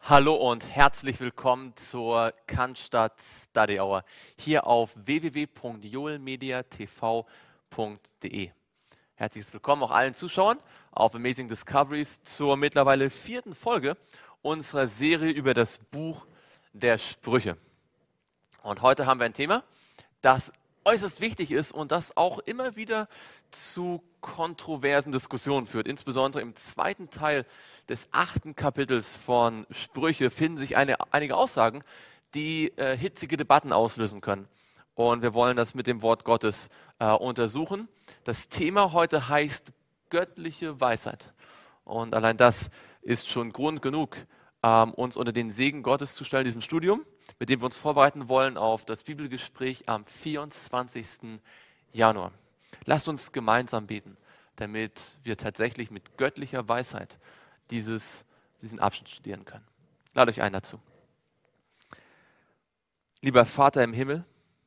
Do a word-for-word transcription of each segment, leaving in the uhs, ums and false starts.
Hallo und herzlich willkommen zur Cannstatt Study Hour hier auf w w w punkt joelmedia t v punkt d e. Herzliches Willkommen auch allen Zuschauern auf Amazing Discoveries zur mittlerweile vierten Folge unserer Serie über das Buch der Sprüche. Und heute haben wir ein Thema, das äußerst wichtig ist und das auch immer wieder zu kontroversen Diskussionen führt. Insbesondere im zweiten Teil des achten Kapitels von Sprüche finden sich eine, einige Aussagen, die äh, hitzige Debatten auslösen können. Und wir wollen das mit dem Wort Gottes äh, untersuchen. Das Thema heute heißt göttliche Weisheit. Und allein das ist schon Grund genug, ähm, uns unter den Segen Gottes zu stellen, diesem Studium, mit dem wir uns vorbereiten wollen auf das Bibelgespräch am vierundzwanzigsten Januar. Lasst uns gemeinsam beten, damit wir tatsächlich mit göttlicher Weisheit dieses, diesen Abschnitt studieren können. Lade euch ein dazu. Lieber Vater im Himmel,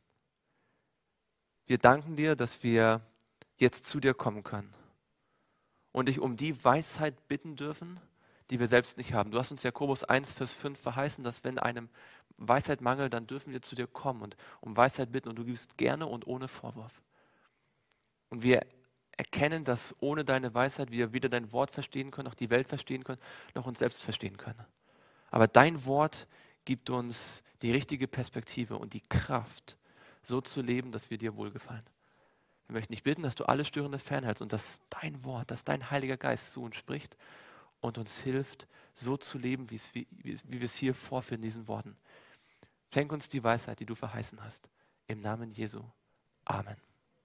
wir danken dir, dass wir jetzt zu dir kommen können und dich um die Weisheit bitten dürfen, die wir selbst nicht haben. Du hast uns Jakobus eins, Vers fünf verheißen, dass wenn einem Weisheit mangelt, dann dürfen wir zu dir kommen und um Weisheit bitten und du gibst gerne und ohne Vorwurf. Und wir erkennen, dass ohne deine Weisheit wir weder dein Wort verstehen können, noch die Welt verstehen können, noch uns selbst verstehen können. Aber dein Wort gibt uns die richtige Perspektive und die Kraft, so zu leben, dass wir dir wohlgefallen. Wir möchten dich bitten, dass du alle Störende fernhältst und dass dein Wort, dass dein Heiliger Geist zu uns spricht und uns hilft, so zu leben, wie, es, wie, wie wir es hier vorfinden, in diesen Worten. Schenk uns die Weisheit, die du verheißen hast. Im Namen Jesu. Amen.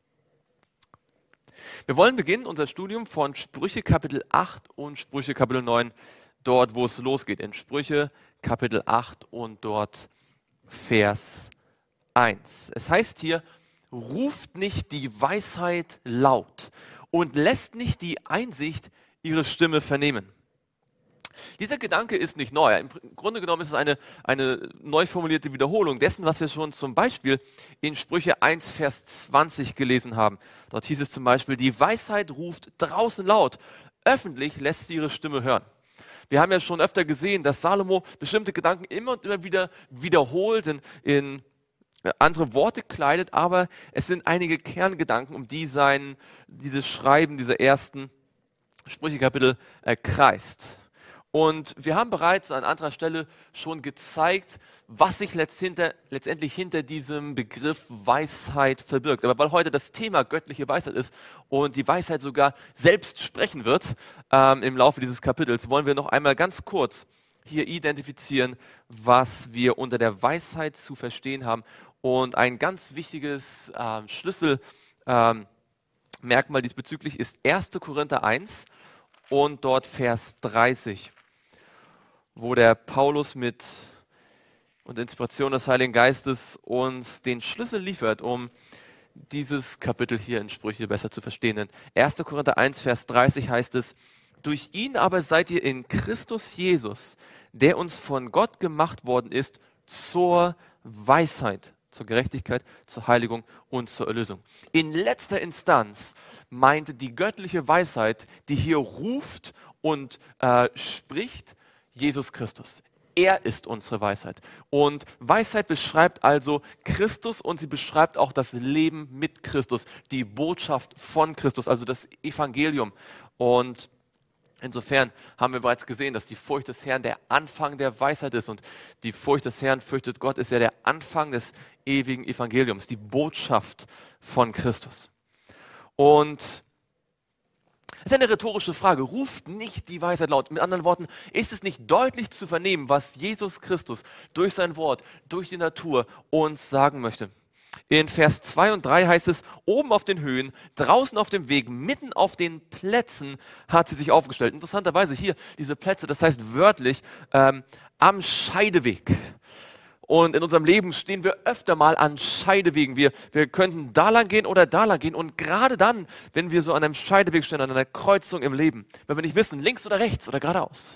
Wir wollen beginnen unser Studium von Sprüche Kapitel acht und Sprüche Kapitel neun, dort wo es losgeht, in Sprüche Kapitel acht und dort Vers eins. Es heißt hier, ruft nicht die Weisheit laut und lässt nicht die Einsicht ihre Stimme vernehmen. Dieser Gedanke ist nicht neu. Im Grunde genommen ist es eine, eine neu formulierte Wiederholung dessen, was wir schon zum Beispiel in Sprüche eins, Vers zwanzig gelesen haben. Dort hieß es zum Beispiel, die Weisheit ruft draußen laut, öffentlich lässt sie ihre Stimme hören. Wir haben ja schon öfter gesehen, dass Salomo bestimmte Gedanken immer und immer wieder wiederholt, in, in andere Worte kleidet, aber es sind einige Kerngedanken, um die sein, dieses Schreiben dieser ersten Sprüche-Kapitel äh, kreist. Und wir haben bereits an anderer Stelle schon gezeigt, was sich letztendlich hinter diesem Begriff Weisheit verbirgt. Aber weil heute das Thema göttliche Weisheit ist und die Weisheit sogar selbst sprechen wird ähm, im Laufe dieses Kapitels, wollen wir noch einmal ganz kurz hier identifizieren, was wir unter der Weisheit zu verstehen haben. Und ein ganz wichtiges ähm, Schlüsselmerkmal ähm, diesbezüglich ist erster Korinther eins und dort Vers dreißig. Wo der Paulus mit und Inspiration des Heiligen Geistes uns den Schlüssel liefert, um dieses Kapitel hier in Sprüche besser zu verstehen. In erster Korinther eins, Vers dreißig heißt es, durch ihn aber seid ihr in Christus Jesus, der uns von Gott gemacht worden ist, zur Weisheit, zur Gerechtigkeit, zur Heiligung und zur Erlösung. In letzter Instanz meint die göttliche Weisheit, die hier ruft und äh, spricht, Jesus Christus. Er ist unsere Weisheit. Und Weisheit beschreibt also Christus und sie beschreibt auch das Leben mit Christus, die Botschaft von Christus, also das Evangelium. Und insofern haben wir bereits gesehen, dass die Furcht des Herrn der Anfang der Weisheit ist. Und die Furcht des Herrn, fürchtet Gott, ist ja der Anfang des ewigen Evangeliums, die Botschaft von Christus. Und es ist eine rhetorische Frage. Ruft nicht die Weisheit laut. Mit anderen Worten, ist es nicht deutlich zu vernehmen, was Jesus Christus durch sein Wort, durch die Natur uns sagen möchte? In Vers zwei und drei heißt es, oben auf den Höhen, draußen auf dem Weg, mitten auf den Plätzen hat sie sich aufgestellt. Interessanterweise hier diese Plätze, das heißt wörtlich ähm, am Scheideweg. Und in unserem Leben stehen wir öfter mal an Scheidewegen. Wir, wir könnten da lang gehen oder da lang gehen. Und gerade dann, wenn wir so an einem Scheideweg stehen, an einer Kreuzung im Leben, wenn wir nicht wissen, links oder rechts oder geradeaus,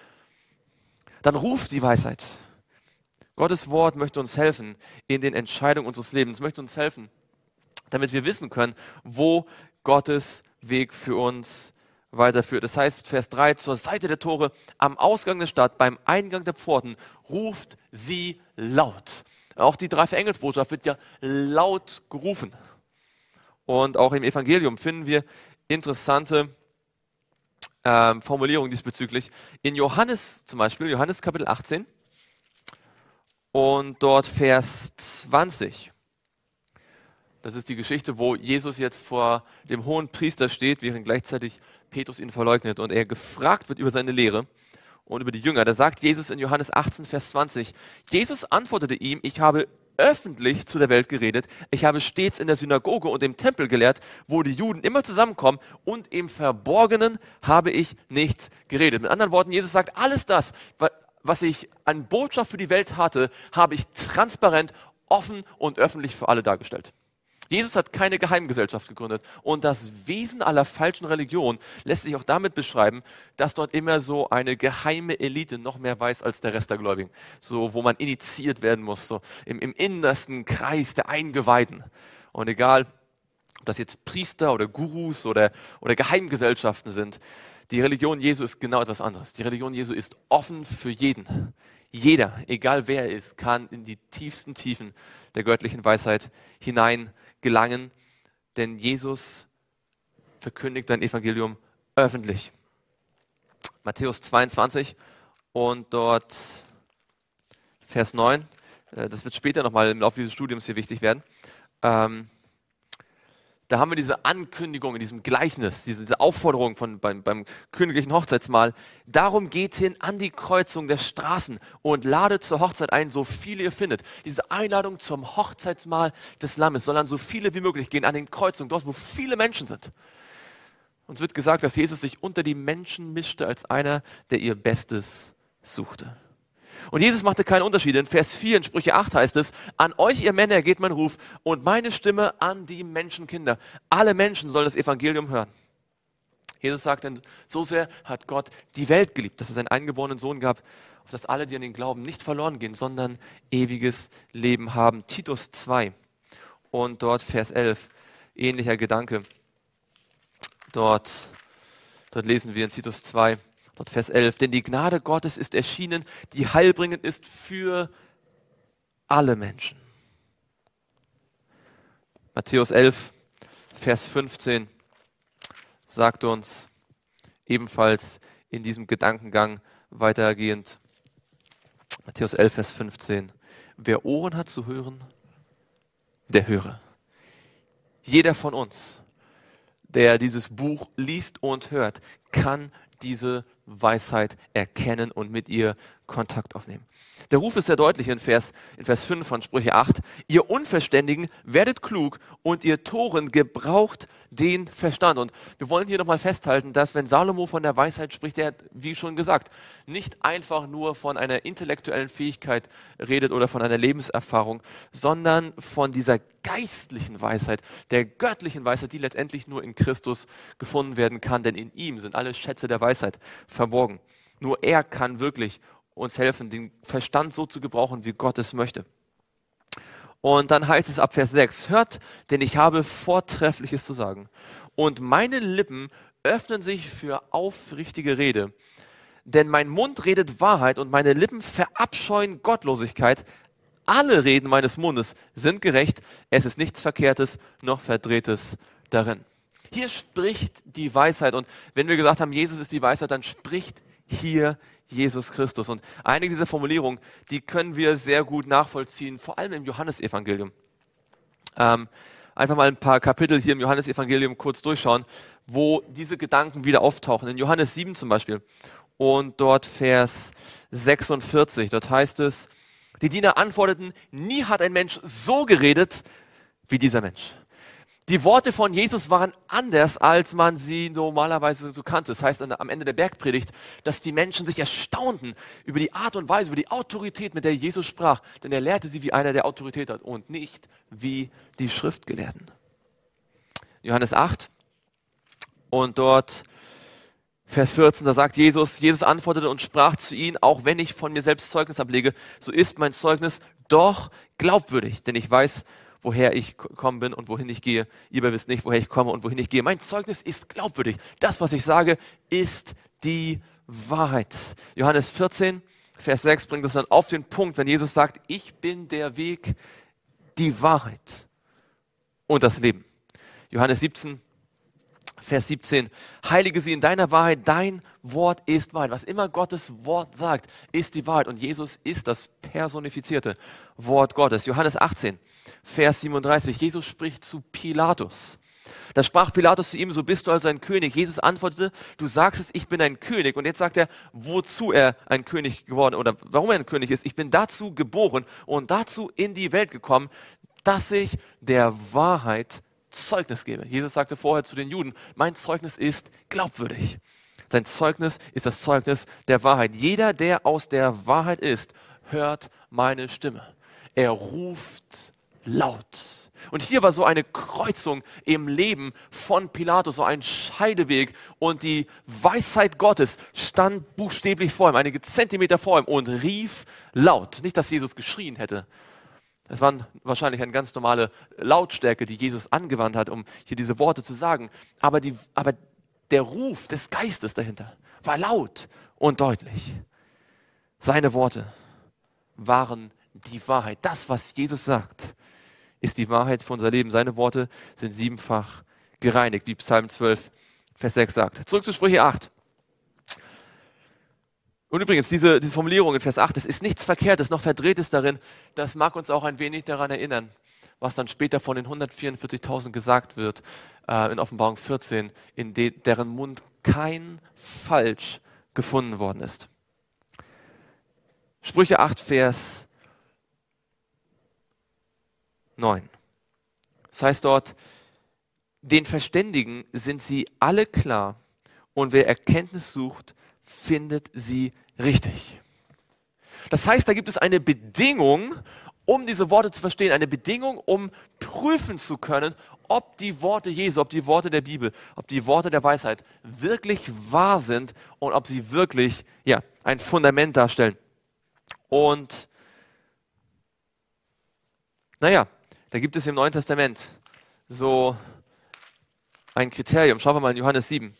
dann ruft die Weisheit. Gottes Wort möchte uns helfen in den Entscheidungen unseres Lebens, möchte uns helfen, damit wir wissen können, wo Gottes Weg für uns weiterführt. Das heißt, Vers drei, zur Seite der Tore, am Ausgang der Stadt, beim Eingang der Pforten, ruft sie laut. Auch die Dreifer-Engelsbotschaft wird ja laut gerufen. Und auch im Evangelium finden wir interessante ähm, Formulierungen diesbezüglich. In Johannes zum Beispiel, Johannes Kapitel achtzehn und dort Vers zwanzig. Das ist die Geschichte, wo Jesus jetzt vor dem hohen Priester steht, während gleichzeitig Petrus ihn verleugnet und er gefragt wird über seine Lehre und über die Jünger. Da sagt Jesus in Johannes achtzehn, Vers zwanzig, Jesus antwortete ihm, ich habe öffentlich zu der Welt geredet, ich habe stets in der Synagoge und im Tempel gelehrt, wo die Juden immer zusammenkommen und im Verborgenen habe ich nichts geredet. Mit anderen Worten, Jesus sagt, alles das, was ich an Botschaft für die Welt hatte, habe ich transparent, offen und öffentlich für alle dargestellt. Jesus hat keine Geheimgesellschaft gegründet und das Wesen aller falschen Religionen lässt sich auch damit beschreiben, dass dort immer so eine geheime Elite noch mehr weiß als der Rest der Gläubigen, so wo man initiiert werden muss, so im, im innersten Kreis der Eingeweihten. Und egal, ob das jetzt Priester oder Gurus oder, oder Geheimgesellschaften sind, die Religion Jesu ist genau etwas anderes. Die Religion Jesu ist offen für jeden. Jeder, egal wer er ist, kann in die tiefsten Tiefen der göttlichen Weisheit hinein gelangen, denn Jesus verkündigt sein Evangelium öffentlich. Matthäus zweiundzwanzig und dort Vers neun, das wird später nochmal im Laufe dieses Studiums hier wichtig werden. Ähm, da haben wir diese Ankündigung in diesem Gleichnis, diese, diese Aufforderung von, beim, beim königlichen Hochzeitsmahl. Darum geht hin an die Kreuzung der Straßen und ladet zur Hochzeit ein, so viele ihr findet. Diese Einladung zum Hochzeitsmahl des Lammes soll an so viele wie möglich gehen, an den Kreuzungen, dort wo viele Menschen sind. Uns wird gesagt, dass Jesus sich unter die Menschen mischte als einer, der ihr Bestes suchte. Und Jesus machte keine Unterschiede. In Vers vier in Sprüche acht heißt es, an euch ihr Männer geht mein Ruf und meine Stimme an die Menschenkinder. Alle Menschen sollen das Evangelium hören. Jesus sagt denn, so sehr hat Gott die Welt geliebt, dass es einen eingeborenen Sohn gab, auf das alle, die an ihn glauben, nicht verloren gehen, sondern ewiges Leben haben. Titus zwei und dort Vers elf, ähnlicher Gedanke. Dort, dort lesen wir in Titus zwei, dort Vers elf, denn die Gnade Gottes ist erschienen, die heilbringend ist für alle Menschen. Matthäus elf, Vers fünfzehn sagt uns ebenfalls in diesem Gedankengang weitergehend, Matthäus elf, Vers fünfzehn, wer Ohren hat zu hören, der höre. Jeder von uns, der dieses Buch liest und hört, kann diese Weisheit erkennen und mit ihr Kontakt aufnehmen. Der Ruf ist sehr deutlich in Vers, in Vers fünf von Sprüche acht. Ihr Unverständigen werdet klug und ihr Toren gebraucht den Verstand. Und wir wollen hier nochmal festhalten, dass wenn Salomo von der Weisheit spricht, er, wie schon gesagt, nicht einfach nur von einer intellektuellen Fähigkeit redet oder von einer Lebenserfahrung, sondern von dieser geistlichen Weisheit, der göttlichen Weisheit, die letztendlich nur in Christus gefunden werden kann, denn in ihm sind alle Schätze der Weisheit verborgen. Nur er kann wirklich uns helfen, den Verstand so zu gebrauchen, wie Gott es möchte. Und dann heißt es ab Vers sechs, hört, denn ich habe Vortreffliches zu sagen. Und meine Lippen öffnen sich für aufrichtige Rede. Denn mein Mund redet Wahrheit und meine Lippen verabscheuen Gottlosigkeit. Alle Reden meines Mundes sind gerecht. Es ist nichts Verkehrtes noch Verdrehtes darin. Hier spricht die Weisheit. Und wenn wir gesagt haben, Jesus ist die Weisheit, dann spricht hier Jesus Christus. Und einige dieser Formulierungen, die können wir sehr gut nachvollziehen, vor allem im Johannesevangelium. Ähm, einfach mal ein paar Kapitel hier im Johannesevangelium kurz durchschauen, wo diese Gedanken wieder auftauchen. In Johannes sieben zum Beispiel und dort Vers sechsundvierzig, dort heißt es, die Diener antworteten, nie hat ein Mensch so geredet wie dieser Mensch. Die Worte von Jesus waren anders, als man sie normalerweise so kannte. Das heißt am Ende der Bergpredigt, dass die Menschen sich erstaunten über die Art und Weise, über die Autorität, mit der Jesus sprach. Denn er lehrte sie wie einer, der Autorität hat und nicht wie die Schriftgelehrten. Johannes acht und dort Vers vierzehn, da sagt Jesus, Jesus antwortete und sprach zu ihnen, auch wenn ich von mir selbst Zeugnis ablege, so ist mein Zeugnis doch glaubwürdig, denn ich weiß, woher ich gekommen bin und wohin ich gehe. Ihr aber wisst nicht, woher ich komme und wohin ich gehe. Mein Zeugnis ist glaubwürdig. Das, was ich sage, ist die Wahrheit. Johannes vierzehn, Vers sechs bringt uns dann auf den Punkt, wenn Jesus sagt, ich bin der Weg, die Wahrheit und das Leben. Johannes siebzehn, Vers siebzehn, heilige sie in deiner Wahrheit, dein Wort ist Wahrheit. Was immer Gottes Wort sagt, ist die Wahrheit. Und Jesus ist das personifizierte Wort Gottes. Johannes achtzehn, Vers siebenunddreißig, Jesus spricht zu Pilatus. Da sprach Pilatus zu ihm, so bist du also ein König. Jesus antwortete, du sagst es, ich bin ein König. Und jetzt sagt er, wozu er ein König geworden oder warum er ein König ist. Ich bin dazu geboren und dazu in die Welt gekommen, dass ich der Wahrheit Zeugnis gebe. Jesus sagte vorher zu den Juden, mein Zeugnis ist glaubwürdig. Sein Zeugnis ist das Zeugnis der Wahrheit. Jeder, der aus der Wahrheit ist, hört meine Stimme. Er ruft laut. Und hier war so eine Kreuzung im Leben von Pilatus, so ein Scheideweg. Und die Weisheit Gottes stand buchstäblich vor ihm, einige Zentimeter vor ihm und rief laut. Nicht, dass Jesus geschrien hätte. Es war wahrscheinlich eine ganz normale Lautstärke, die Jesus angewandt hat, um hier diese Worte zu sagen. Aber, die, aber der Ruf des Geistes dahinter war laut und deutlich. Seine Worte waren die Wahrheit. Das, was Jesus sagt, ist die Wahrheit für unser Leben. Seine Worte sind siebenfach gereinigt, wie Psalm zwölf, Vers sechs sagt. Zurück zu Sprüche acht. Und übrigens, diese, diese Formulierung in Vers acht, es ist nichts Verkehrtes, noch Verdrehtes darin, das mag uns auch ein wenig daran erinnern, was dann später von den hundertvierundvierzigtausend gesagt wird, äh, in Offenbarung vierzehn, in de, deren Mund kein Falsch gefunden worden ist. Sprüche acht, Vers neun. Das heißt dort, den Verständigen sind sie alle klar und wer Erkenntnis sucht, findet sie richtig. Das heißt, da gibt es eine Bedingung, um diese Worte zu verstehen, eine Bedingung, um prüfen zu können, ob die Worte Jesu, ob die Worte der Bibel, ob die Worte der Weisheit wirklich wahr sind und ob sie wirklich ja, ein Fundament darstellen. Und naja, da gibt es im Neuen Testament so ein Kriterium. Schauen wir mal in Johannes sieben.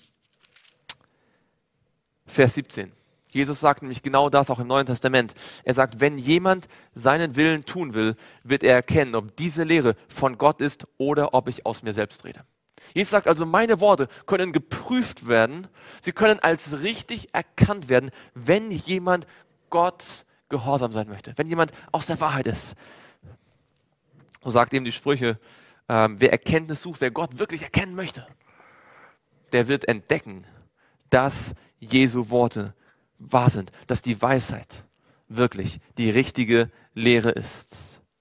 Vers siebzehn. Jesus sagt nämlich genau das auch im Neuen Testament. Er sagt, wenn jemand seinen Willen tun will, wird er erkennen, ob diese Lehre von Gott ist oder ob ich aus mir selbst rede. Jesus sagt also, meine Worte können geprüft werden, sie können als richtig erkannt werden, wenn jemand Gott gehorsam sein möchte, wenn jemand aus der Wahrheit ist. So sagt eben die Sprüche, ähm, wer Erkenntnis sucht, wer Gott wirklich erkennen möchte, der wird entdecken, dass Jesu Worte wahr sind, dass die Weisheit wirklich die richtige Lehre ist.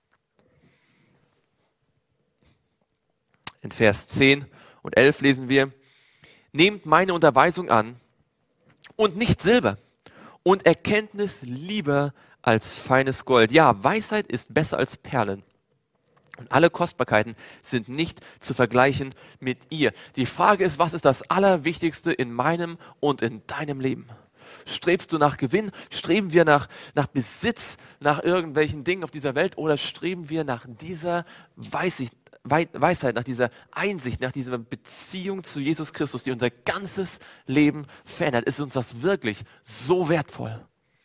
In Vers zehn und elf lesen wir, nehmt meine Unterweisung an und nicht Silber und Erkenntnis lieber als feines Gold. Ja, Weisheit ist besser als Perlen. Und alle Kostbarkeiten sind nicht zu vergleichen mit ihr. Die Frage ist, was ist das Allerwichtigste in meinem und in deinem Leben? Strebst du nach Gewinn? Streben wir nach, nach Besitz, nach irgendwelchen Dingen auf dieser Welt? Oder streben wir nach dieser Weisheit, Weisheit, nach dieser Einsicht, nach dieser Beziehung zu Jesus Christus, die unser ganzes Leben verändert? Ist uns das wirklich so wertvoll?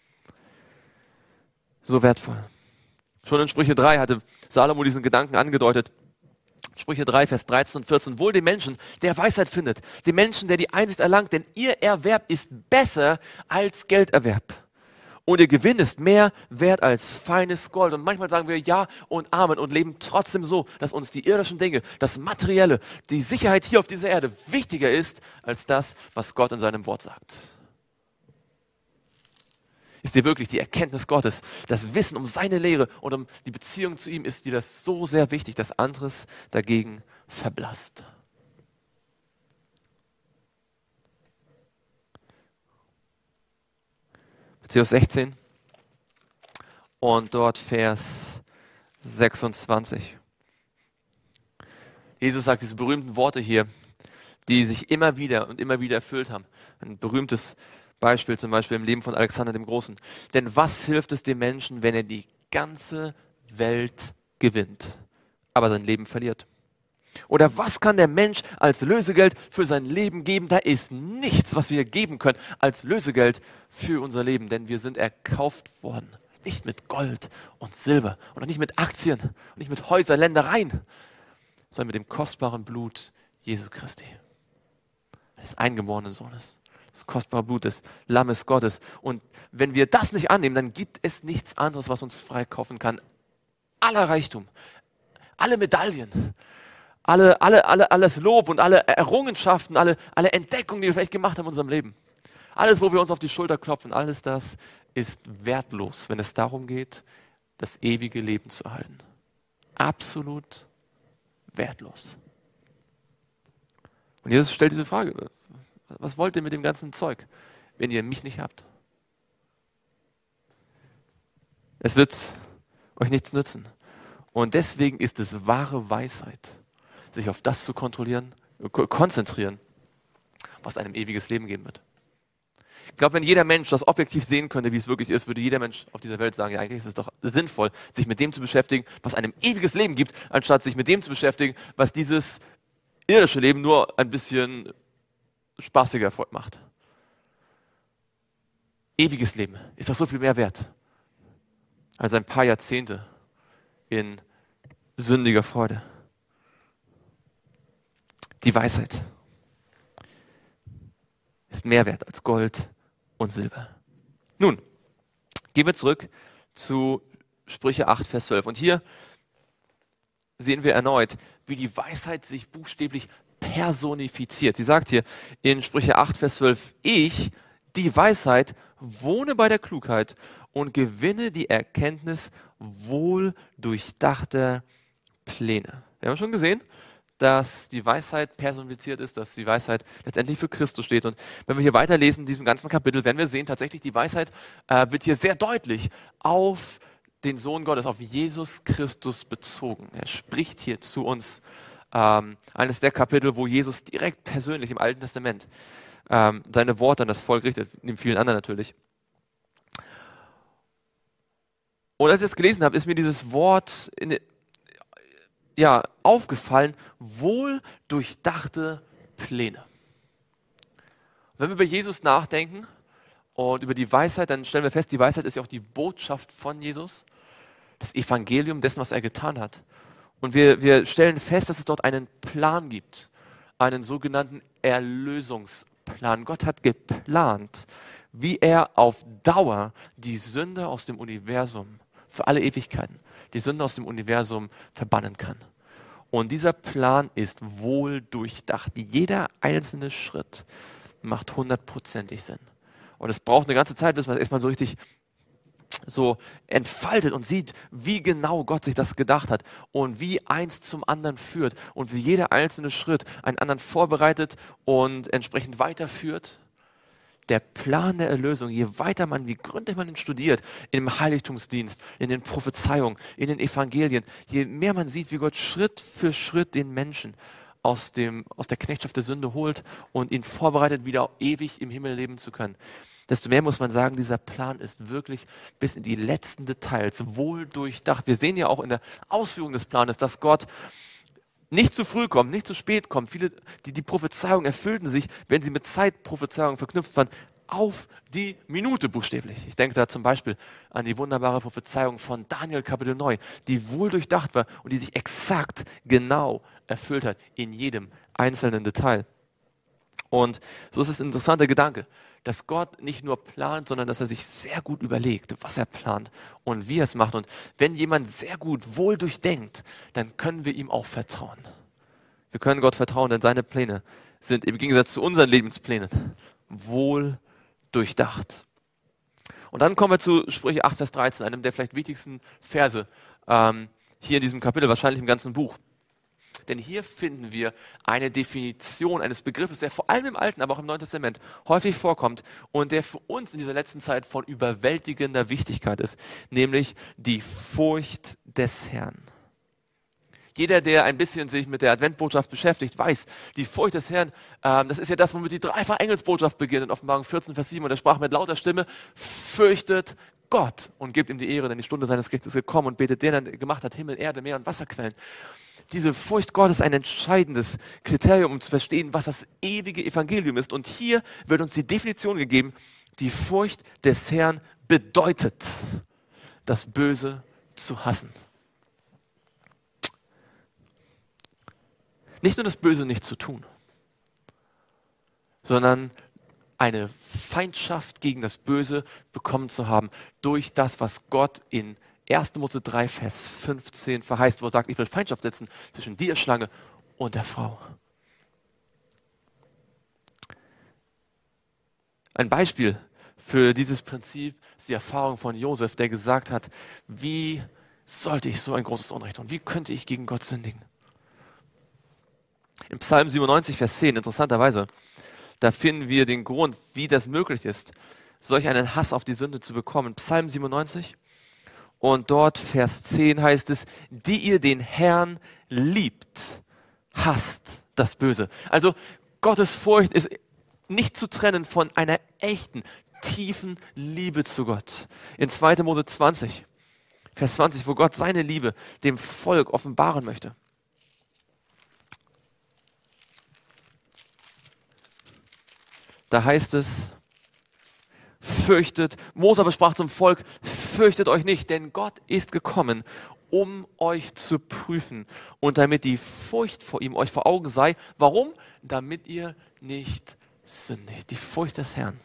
So wertvoll. Schon in Sprüche drei hatte Salomo diesen Gedanken angedeutet. Sprüche drei, Vers dreizehn und vierzehn. Wohl dem Menschen, der Weisheit findet, dem Menschen, der die Einsicht erlangt, denn ihr Erwerb ist besser als Gelderwerb. Und ihr Gewinn ist mehr wert als feines Gold. Und manchmal sagen wir Ja und Amen und leben trotzdem so, dass uns die irdischen Dinge, das Materielle, die Sicherheit hier auf dieser Erde wichtiger ist, als das, was Gott in seinem Wort sagt. Ist dir wirklich die Erkenntnis Gottes, das Wissen um seine Lehre und um die Beziehung zu ihm, ist dir das so sehr wichtig, dass anderes dagegen verblasst? Matthäus sechzehn und dort Vers sechsundzwanzig. Jesus sagt diese berühmten Worte hier, die sich immer wieder und immer wieder erfüllt haben. Ein berühmtes Beispiel zum Beispiel im Leben von Alexander dem Großen. Denn was hilft es dem Menschen, wenn er die ganze Welt gewinnt, aber sein Leben verliert? Oder was kann der Mensch als Lösegeld für sein Leben geben? Da ist nichts, was wir geben können als Lösegeld für unser Leben, denn wir sind erkauft worden. Nicht mit Gold und Silber und auch nicht mit Aktien und nicht mit Häusern, Ländereien, sondern mit dem kostbaren Blut Jesu Christi, des eingeborenen Sohnes, das kostbare Blut des Lammes Gottes. Und wenn wir das nicht annehmen, dann gibt es nichts anderes, was uns freikaufen kann. Aller Reichtum, alle Medaillen, alle, alle, alle, alles Lob und alle Errungenschaften, alle, alle Entdeckungen, die wir vielleicht gemacht haben in unserem Leben. Alles, wo wir uns auf die Schulter klopfen, alles das ist wertlos, wenn es darum geht, das ewige Leben zu erhalten. Absolut wertlos. Und Jesus stellt diese Frage, was wollt ihr mit dem ganzen Zeug, wenn ihr mich nicht habt? Es wird euch nichts nützen. Und deswegen ist es wahre Weisheit, sich auf das zu kontrollieren, konzentrieren, was einem ewiges Leben geben wird. Ich glaube, wenn jeder Mensch das objektiv sehen könnte, wie es wirklich ist, würde jeder Mensch auf dieser Welt sagen, ja, eigentlich ist es doch sinnvoll, sich mit dem zu beschäftigen, was einem ewiges Leben gibt, anstatt sich mit dem zu beschäftigen, was dieses irdische Leben nur ein bisschen spaßiger macht. Ewiges Leben ist doch so viel mehr wert als ein paar Jahrzehnte in sündiger Freude. Die Weisheit ist mehr wert als Gold und Silber. Nun, gehen wir zurück zu Sprüche acht, Vers zwölf. Und hier sehen wir erneut, wie die Weisheit sich buchstäblich personifiziert. Sie sagt hier in Sprüche acht, Vers zwölf, ich, die Weisheit, wohne bei der Klugheit und gewinne die Erkenntnis wohl durchdachter Pläne. Wir haben schon gesehen, dass die Weisheit personifiziert ist, dass die Weisheit letztendlich für Christus steht. Und wenn wir hier weiterlesen in diesem ganzen Kapitel, werden wir sehen, tatsächlich die Weisheit äh, wird hier sehr deutlich auf den Sohn Gottes, auf Jesus Christus bezogen. Er spricht hier zu uns. Ähm, eines der Kapitel, wo Jesus direkt persönlich im Alten Testament ähm, seine Worte an das Volk richtet, neben vielen anderen natürlich. Und als ich das gelesen habe, ist mir dieses Wort in, ja, aufgefallen, wohl durchdachte Pläne. Wenn wir über Jesus nachdenken und über die Weisheit, dann stellen wir fest, die Weisheit ist ja auch die Botschaft von Jesus, das Evangelium dessen, was er getan hat. Und wir, wir stellen fest, dass es dort einen Plan gibt, einen sogenannten Erlösungsplan. Gott hat geplant, wie er auf Dauer die Sünde aus dem Universum, für alle Ewigkeiten, die Sünde aus dem Universum verbannen kann. Und dieser Plan ist wohl durchdacht. Jeder einzelne Schritt macht hundertprozentig Sinn. Und es braucht eine ganze Zeit, bis man es erstmal so richtig so entfaltet und sieht, wie genau Gott sich das gedacht hat und wie eins zum anderen führt und wie jeder einzelne Schritt einen anderen vorbereitet und entsprechend weiterführt. Der Plan der Erlösung, je weiter man, wie gründlich man ihn studiert, im Heiligtumsdienst, in den Prophezeiungen, in den Evangelien, je mehr man sieht, wie Gott Schritt für Schritt den Menschen aus, dem, aus der Knechtschaft der Sünde holt und ihn vorbereitet, wieder ewig im Himmel leben zu können, desto mehr muss man sagen, dieser Plan ist wirklich bis in die letzten Details wohl durchdacht. Wir sehen ja auch in der Ausführung des Planes, dass Gott nicht zu früh kommt, nicht zu spät kommt. Viele, die, die Prophezeiungen erfüllten sich, wenn sie mit Zeitprophezeiungen verknüpft waren, auf die Minute buchstäblich. Ich denke da zum Beispiel an die wunderbare Prophezeiung von Daniel Kapitel neun, die wohl durchdacht war und die sich exakt genau erfüllt hat in jedem einzelnen Detail. Und so ist es ein interessanter Gedanke, dass Gott nicht nur plant, sondern dass er sich sehr gut überlegt, was er plant und wie er es macht. Und wenn jemand sehr gut wohl durchdenkt, dann können wir ihm auch vertrauen. Wir können Gott vertrauen, denn seine Pläne sind im Gegensatz zu unseren Lebensplänen wohl durchdacht. Und dann kommen wir zu Sprüche acht, Vers dreizehn, einem der vielleicht wichtigsten Verse ähm, hier in diesem Kapitel, wahrscheinlich im ganzen Buch. Denn hier finden wir eine Definition eines Begriffes, der vor allem im Alten, aber auch im Neuen Testament häufig vorkommt und der für uns in dieser letzten Zeit von überwältigender Wichtigkeit ist, nämlich die Furcht des Herrn. Jeder, der ein bisschen sich mit der Adventbotschaft beschäftigt, weiß, die Furcht des Herrn, ähm, das ist ja das, womit die dreifache Engelsbotschaft beginnt in Offenbarung vierzehn, Vers sieben. Und er sprach mit lauter Stimme, fürchtet Gott und gebt ihm die Ehre, denn die Stunde seines Gerichts ist gekommen, und betet den, der gemacht hat Himmel, Erde, Meer und Wasserquellen. Diese Furcht Gottes ist ein entscheidendes Kriterium, um zu verstehen, was das ewige Evangelium ist. Und hier wird uns die Definition gegeben, die Furcht des Herrn bedeutet, das Böse zu hassen. Nicht nur das Böse nicht zu tun, sondern eine Feindschaft gegen das Böse bekommen zu haben durch das, was Gott in erster Mose drei, Vers fünfzehn verheißt, wo er sagt, ich will Feindschaft setzen zwischen dir, Schlange, und der Frau. Ein Beispiel für dieses Prinzip ist die Erfahrung von Josef, der gesagt hat, wie sollte ich so ein großes Unrecht tun? Wie könnte ich gegen Gott sündigen? In Psalm siebenundneunzig, Vers zehn, interessanterweise, da finden wir den Grund, wie das möglich ist, solch einen Hass auf die Sünde zu bekommen. Psalm siebenundneunzig und dort Vers zehn heißt es, die ihr den Herrn liebt, hasst das Böse. Also Gottes Furcht ist nicht zu trennen von einer echten, tiefen Liebe zu Gott. In zweiter Mose zwanzig, Vers zwanzig, wo Gott seine Liebe dem Volk offenbaren möchte. Da heißt es, fürchtet, Mose aber sprach zum Volk, fürchtet euch nicht, denn Gott ist gekommen, um euch zu prüfen und damit die Furcht vor ihm euch vor Augen sei. Warum? Damit ihr nicht sündigt. Die Furcht des Herrn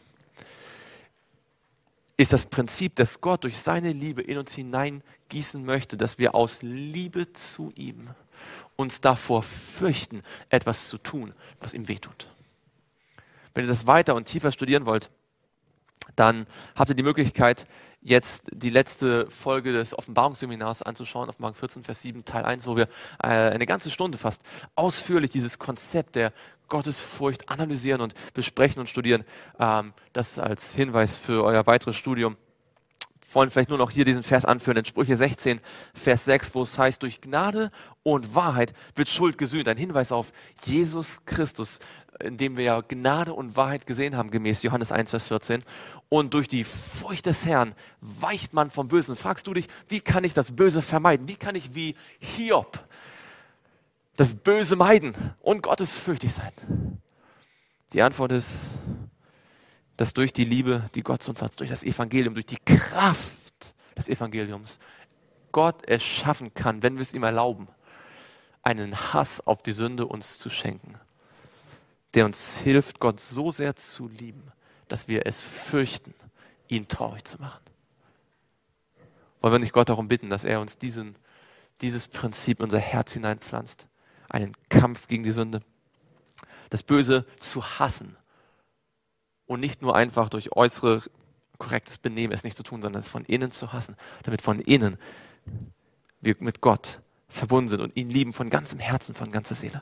ist das Prinzip, dass Gott durch seine Liebe in uns hineingießen möchte, dass wir aus Liebe zu ihm uns davor fürchten, etwas zu tun, was ihm wehtut. Wenn ihr das weiter und tiefer studieren wollt, dann habt ihr die Möglichkeit, jetzt die letzte Folge des Offenbarungsseminars anzuschauen, Offenbarung vierzehn, Vers sieben, Teil eins, wo wir äh, eine ganze Stunde fast ausführlich dieses Konzept der Gottesfurcht analysieren und besprechen und studieren. Ähm, das als Hinweis für euer weiteres Studium. Wir wollen vielleicht nur noch hier diesen Vers anführen, in Sprüche sechzehn, Vers sechs, wo es heißt, durch Gnade und Wahrheit wird Schuld gesühnt. Ein Hinweis auf Jesus Christus, in dem wir ja Gnade und Wahrheit gesehen haben, gemäß Johannes eins, Vers vierzehn. Und durch die Furcht des Herrn weicht man vom Bösen. Fragst du dich, wie kann ich das Böse vermeiden? Wie kann ich wie Hiob das Böse meiden und gottesfürchtig sein? Die Antwort ist, dass durch die Liebe, die Gott zu uns hat, durch das Evangelium, durch die Kraft des Evangeliums, Gott es schaffen kann, wenn wir es ihm erlauben, einen Hass auf die Sünde uns zu schenken, der uns hilft, Gott so sehr zu lieben, dass wir es fürchten, ihn traurig zu machen. Wollen wir nicht Gott darum bitten, dass er uns diesen, dieses Prinzip in unser Herz hineinpflanzt, einen Kampf gegen die Sünde, das Böse zu hassen und nicht nur einfach durch äußere korrektes Benehmen es nicht zu tun, sondern es von innen zu hassen, damit von innen wir mit Gott verbunden sind und ihn lieben von ganzem Herzen, von ganzer Seele.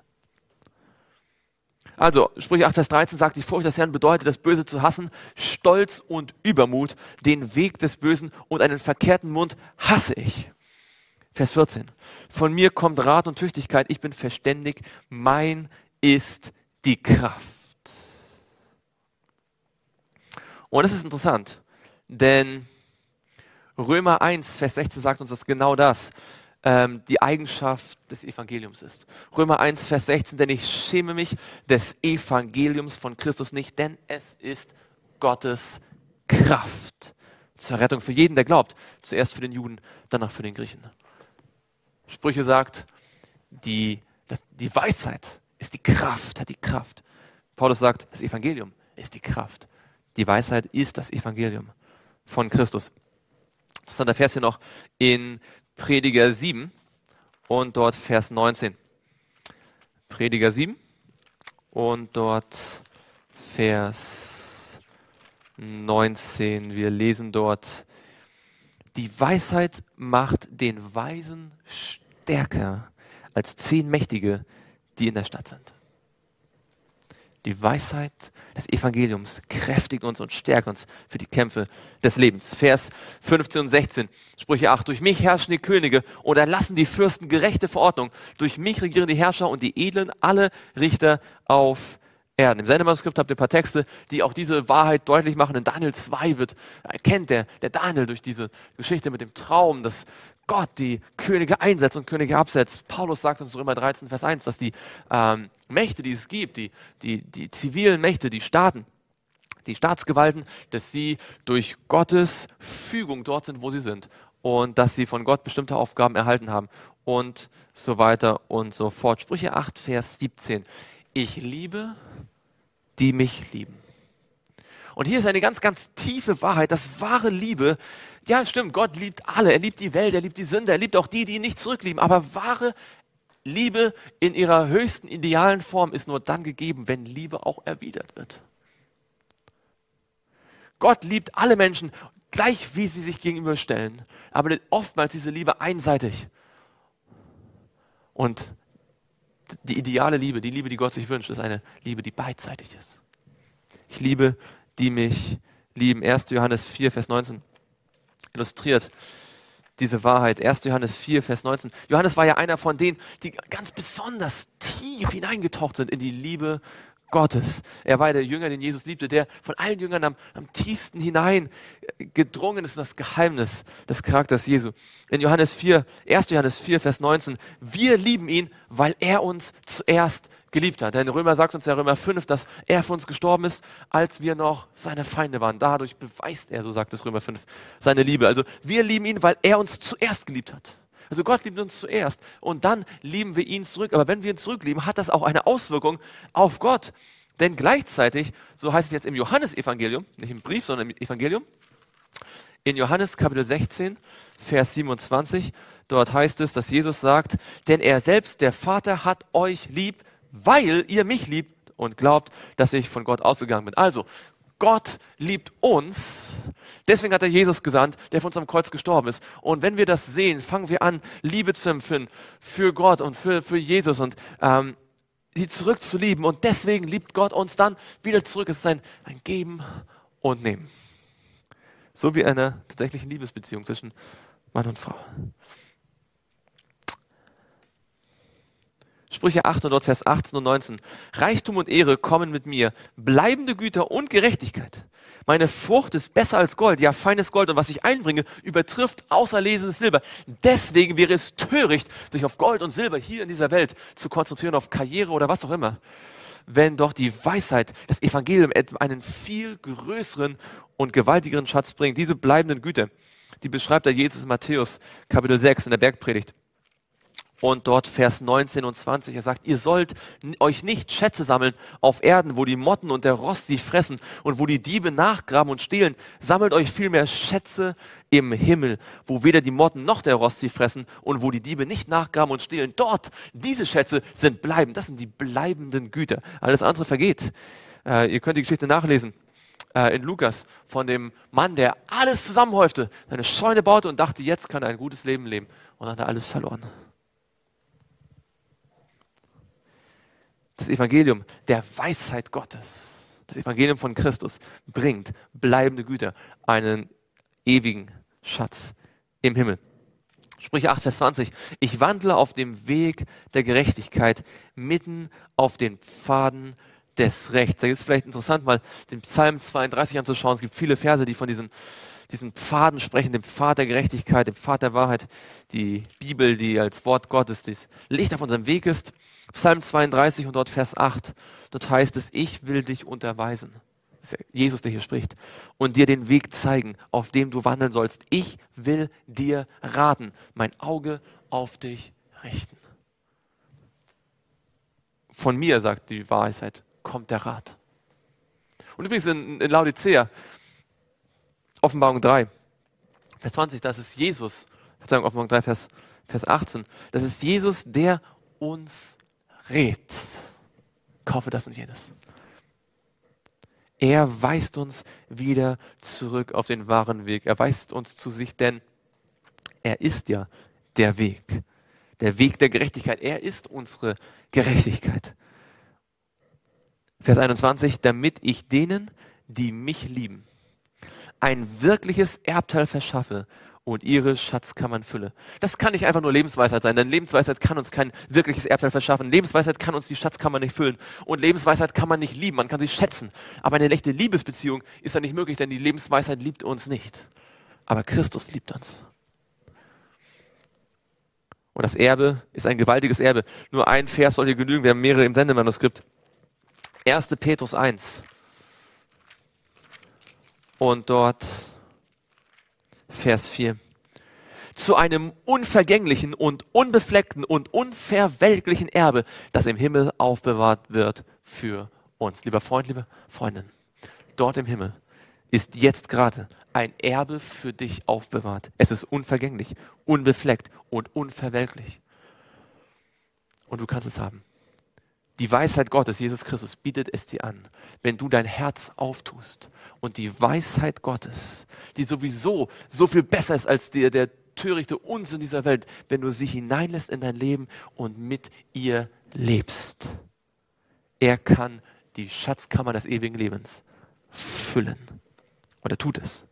Also, Sprüche acht, Vers dreizehn sagt, die Furcht des Herrn bedeutet, das Böse zu hassen, Stolz und Übermut, den Weg des Bösen und einen verkehrten Mund hasse ich. Vers vierzehn, von mir kommt Rat und Tüchtigkeit, ich bin verständig, mein ist die Kraft. Und es ist interessant, denn Römer eins, Vers sechzehn sagt uns das genau das, ähm, die Eigenschaft des Evangeliums ist. Römer eins, Vers sechzehn, denn ich schäme mich des Evangeliums von Christus nicht, denn es ist Gottes Kraft zur Rettung für jeden, der glaubt. Zuerst für den Juden, danach für den Griechen. Sprüche sagt, die, das, die Weisheit ist die Kraft, hat die Kraft. Paulus sagt, das Evangelium ist die Kraft. Die Weisheit ist das Evangelium von Christus. Interessanter Vers hier noch in Prediger sieben und dort Vers neunzehn. Prediger sieben und dort Vers neunzehn. Wir lesen dort, die Weisheit macht den Weisen stärker als zehn Mächtige, die in der Stadt sind. Die Weisheit des Evangeliums kräftigt uns und stärkt uns für die Kämpfe des Lebens. Vers fünfzehn und sechzehn, Sprüche acht. Durch mich herrschen die Könige und erlassen die Fürsten gerechte Verordnung. Durch mich regieren die Herrscher und die Edlen, alle Richter auf Erden. Im Sendemanuskript habt ihr ein paar Texte, die auch diese Wahrheit deutlich machen. In Daniel zwei wird erkennt der, der Daniel durch diese Geschichte mit dem Traum, dass Gott die Könige einsetzt und Könige absetzt. Paulus sagt uns in Römer dreizehn, Vers eins, dass die ähm, Mächte, die es gibt, die, die, die zivilen Mächte, die Staaten, die Staatsgewalten, dass sie durch Gottes Fügung dort sind, wo sie sind und dass sie von Gott bestimmte Aufgaben erhalten haben und so weiter und so fort. Sprüche acht, Vers siebzehn. Ich liebe, die mich lieben. Und hier ist eine ganz, ganz tiefe Wahrheit, dass wahre Liebe, ja stimmt, Gott liebt alle, er liebt die Welt, er liebt die Sünder, er liebt auch die, die ihn nicht zurücklieben, aber wahre Liebe in ihrer höchsten idealen Form ist nur dann gegeben, wenn Liebe auch erwidert wird. Gott liebt alle Menschen, gleich wie sie sich gegenüberstellen, aber oftmals diese Liebe einseitig. Und die ideale Liebe, die Liebe, die Gott sich wünscht, ist eine Liebe, die beidseitig ist. Ich liebe, die mich lieben. erster Johannes vier, Vers neunzehn illustriert diese Wahrheit. erster Johannes vier, Vers neunzehn. Johannes war ja einer von denen, die ganz besonders tief hineingetaucht sind in die Liebe Gottes. Er war der Jünger, den Jesus liebte, der von allen Jüngern am, am tiefsten hinein gedrungen ist in das Geheimnis des Charakters Jesu. In Johannes vier, erster Johannes vier, Vers neunzehn, wir lieben ihn, weil er uns zuerst geliebt hat. Denn Römer sagt uns ja Römer fünf, dass er für uns gestorben ist, als wir noch seine Feinde waren. Dadurch beweist er, so sagt es Römer fünf, seine Liebe. Also wir lieben ihn, weil er uns zuerst geliebt hat. Also Gott liebt uns zuerst und dann lieben wir ihn zurück. Aber wenn wir ihn zurücklieben, hat das auch eine Auswirkung auf Gott. Denn gleichzeitig, so heißt es jetzt im Johannesevangelium, nicht im Brief, sondern im Evangelium, in Johannes Kapitel sechzehn, Vers siebenundzwanzig, dort heißt es, dass Jesus sagt, denn er selbst, der Vater, hat euch lieb, weil ihr mich liebt und glaubt, dass ich von Gott ausgegangen bin. Also, Gott liebt uns, deswegen hat er Jesus gesandt, der für uns am Kreuz gestorben ist. Und wenn wir das sehen, fangen wir an, Liebe zu empfinden für Gott und für, für Jesus und ähm, sie zurückzulieben. Und deswegen liebt Gott uns dann wieder zurück. Es ist ein, ein Geben und Nehmen. So wie eine tatsächliche Liebesbeziehung zwischen Mann und Frau. Sprüche acht und dort Vers achtzehn und neunzehn. Reichtum und Ehre kommen mit mir, bleibende Güter und Gerechtigkeit. Meine Frucht ist besser als Gold, ja feines Gold, und was ich einbringe, übertrifft auserlesenes Silber. Deswegen wäre es töricht, sich auf Gold und Silber hier in dieser Welt zu konzentrieren, auf Karriere oder was auch immer. Wenn doch die Weisheit, das Evangelium einen viel größeren und gewaltigeren Schatz bringt. Diese bleibenden Güter, die beschreibt der Jesus in Matthäus Kapitel sechs in der Bergpredigt. Und dort Vers neunzehn und zwanzig, er sagt, ihr sollt euch nicht Schätze sammeln auf Erden, wo die Motten und der Rost sie fressen und wo die Diebe nachgraben und stehlen. Sammelt euch vielmehr Schätze im Himmel, wo weder die Motten noch der Rost sie fressen und wo die Diebe nicht nachgraben und stehlen. Dort, diese Schätze sind bleibend. Das sind die bleibenden Güter. Alles andere vergeht. Äh, ihr könnt die Geschichte nachlesen äh, in Lukas von dem Mann, der alles zusammenhäufte, seine Scheune baute und dachte, jetzt kann er ein gutes Leben leben. Und dann hat er alles verloren. Das Evangelium der Weisheit Gottes, das Evangelium von Christus, bringt bleibende Güter, einen ewigen Schatz im Himmel. Sprüche acht, Vers zwanzig. Ich wandle auf dem Weg der Gerechtigkeit, mitten auf den Pfaden des Rechts. Da ist es vielleicht interessant, mal den Psalm zweiunddreißig anzuschauen. Es gibt viele Verse, die von diesen, diesen Pfaden sprechen, dem Pfad der Gerechtigkeit, dem Pfad der Wahrheit. Die Bibel, die als Wort Gottes das Licht auf unserem Weg ist. Psalm zweiunddreißig und dort Vers acht, dort heißt es, ich will dich unterweisen. Das ist ja Jesus, der hier spricht. Und dir den Weg zeigen, auf dem du wandeln sollst. Ich will dir raten, mein Auge auf dich richten. Von mir, sagt die Weisheit, kommt der Rat. Und übrigens in, in Laodicea, Offenbarung drei, Vers zwanzig, das ist Jesus, Verzeihung, Offenbarung drei, Vers, Vers achtzehn, das ist Jesus, der uns rät. Kaufe das und jenes. Er weist uns wieder zurück auf den wahren Weg. Er weist uns zu sich, denn er ist ja der Weg. Der Weg der Gerechtigkeit. Er ist unsere Gerechtigkeit. Vers einundzwanzig, damit ich denen, die mich lieben, ein wirkliches Erbteil verschaffe und ihre Schatzkammern fülle. Das kann nicht einfach nur Lebensweisheit sein, denn Lebensweisheit kann uns kein wirkliches Erbteil verschaffen. Lebensweisheit kann uns die Schatzkammer nicht füllen. Und Lebensweisheit kann man nicht lieben, man kann sie schätzen. Aber eine echte Liebesbeziehung ist ja nicht möglich, denn die Lebensweisheit liebt uns nicht. Aber Christus liebt uns. Und das Erbe ist ein gewaltiges Erbe. Nur ein Vers soll hier genügen, wir haben mehrere im Sendemanuskript. erster Petrus eins. Und dort Vers vier. Zu einem unvergänglichen und unbefleckten und unverwelklichen Erbe, das im Himmel aufbewahrt wird für uns. Lieber Freund, liebe Freundin, dort im Himmel ist jetzt gerade ein Erbe für dich aufbewahrt. Es ist unvergänglich, unbefleckt und unverwelklich. Und du kannst es haben. Die Weisheit Gottes, Jesus Christus, bietet es dir an, wenn du dein Herz auftust und die Weisheit Gottes, die sowieso so viel besser ist als der, der törichte Unsinn dieser Welt, wenn du sie hineinlässt in dein Leben und mit ihr lebst. Er kann die Schatzkammer des ewigen Lebens füllen. Und er tut es.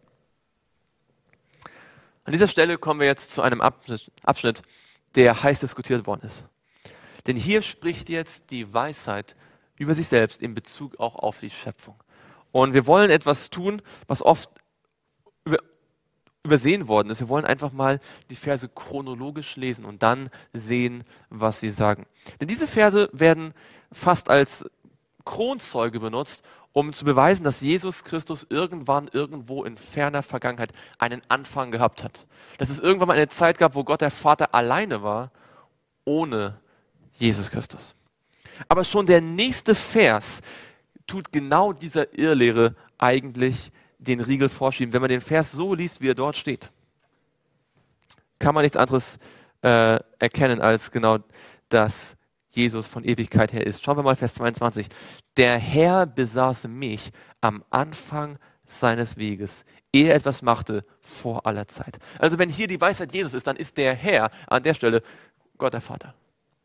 An dieser Stelle kommen wir jetzt zu einem Abschnitt, der heiß diskutiert worden ist. Denn hier spricht jetzt die Weisheit über sich selbst in Bezug auch auf die Schöpfung. Und wir wollen etwas tun, was oft über, übersehen worden ist. Wir wollen einfach mal die Verse chronologisch lesen und dann sehen, was sie sagen. Denn diese Verse werden fast als Kronzeuge benutzt, um zu beweisen, dass Jesus Christus irgendwann, irgendwo in ferner Vergangenheit einen Anfang gehabt hat. Dass es irgendwann mal eine Zeit gab, wo Gott der Vater alleine war, ohne Jesus Christus. Aber schon der nächste Vers tut genau dieser Irrlehre eigentlich den Riegel vorschieben. Wenn man den Vers so liest, wie er dort steht, kann man nichts anderes äh, erkennen, als genau, dass Jesus von Ewigkeit her ist. Schauen wir mal Vers zweiundzwanzig. Der Herr besaß mich am Anfang seines Weges, ehe er etwas machte vor aller Zeit. Also wenn hier die Weisheit Jesus ist, dann ist der Herr an der Stelle Gott der Vater.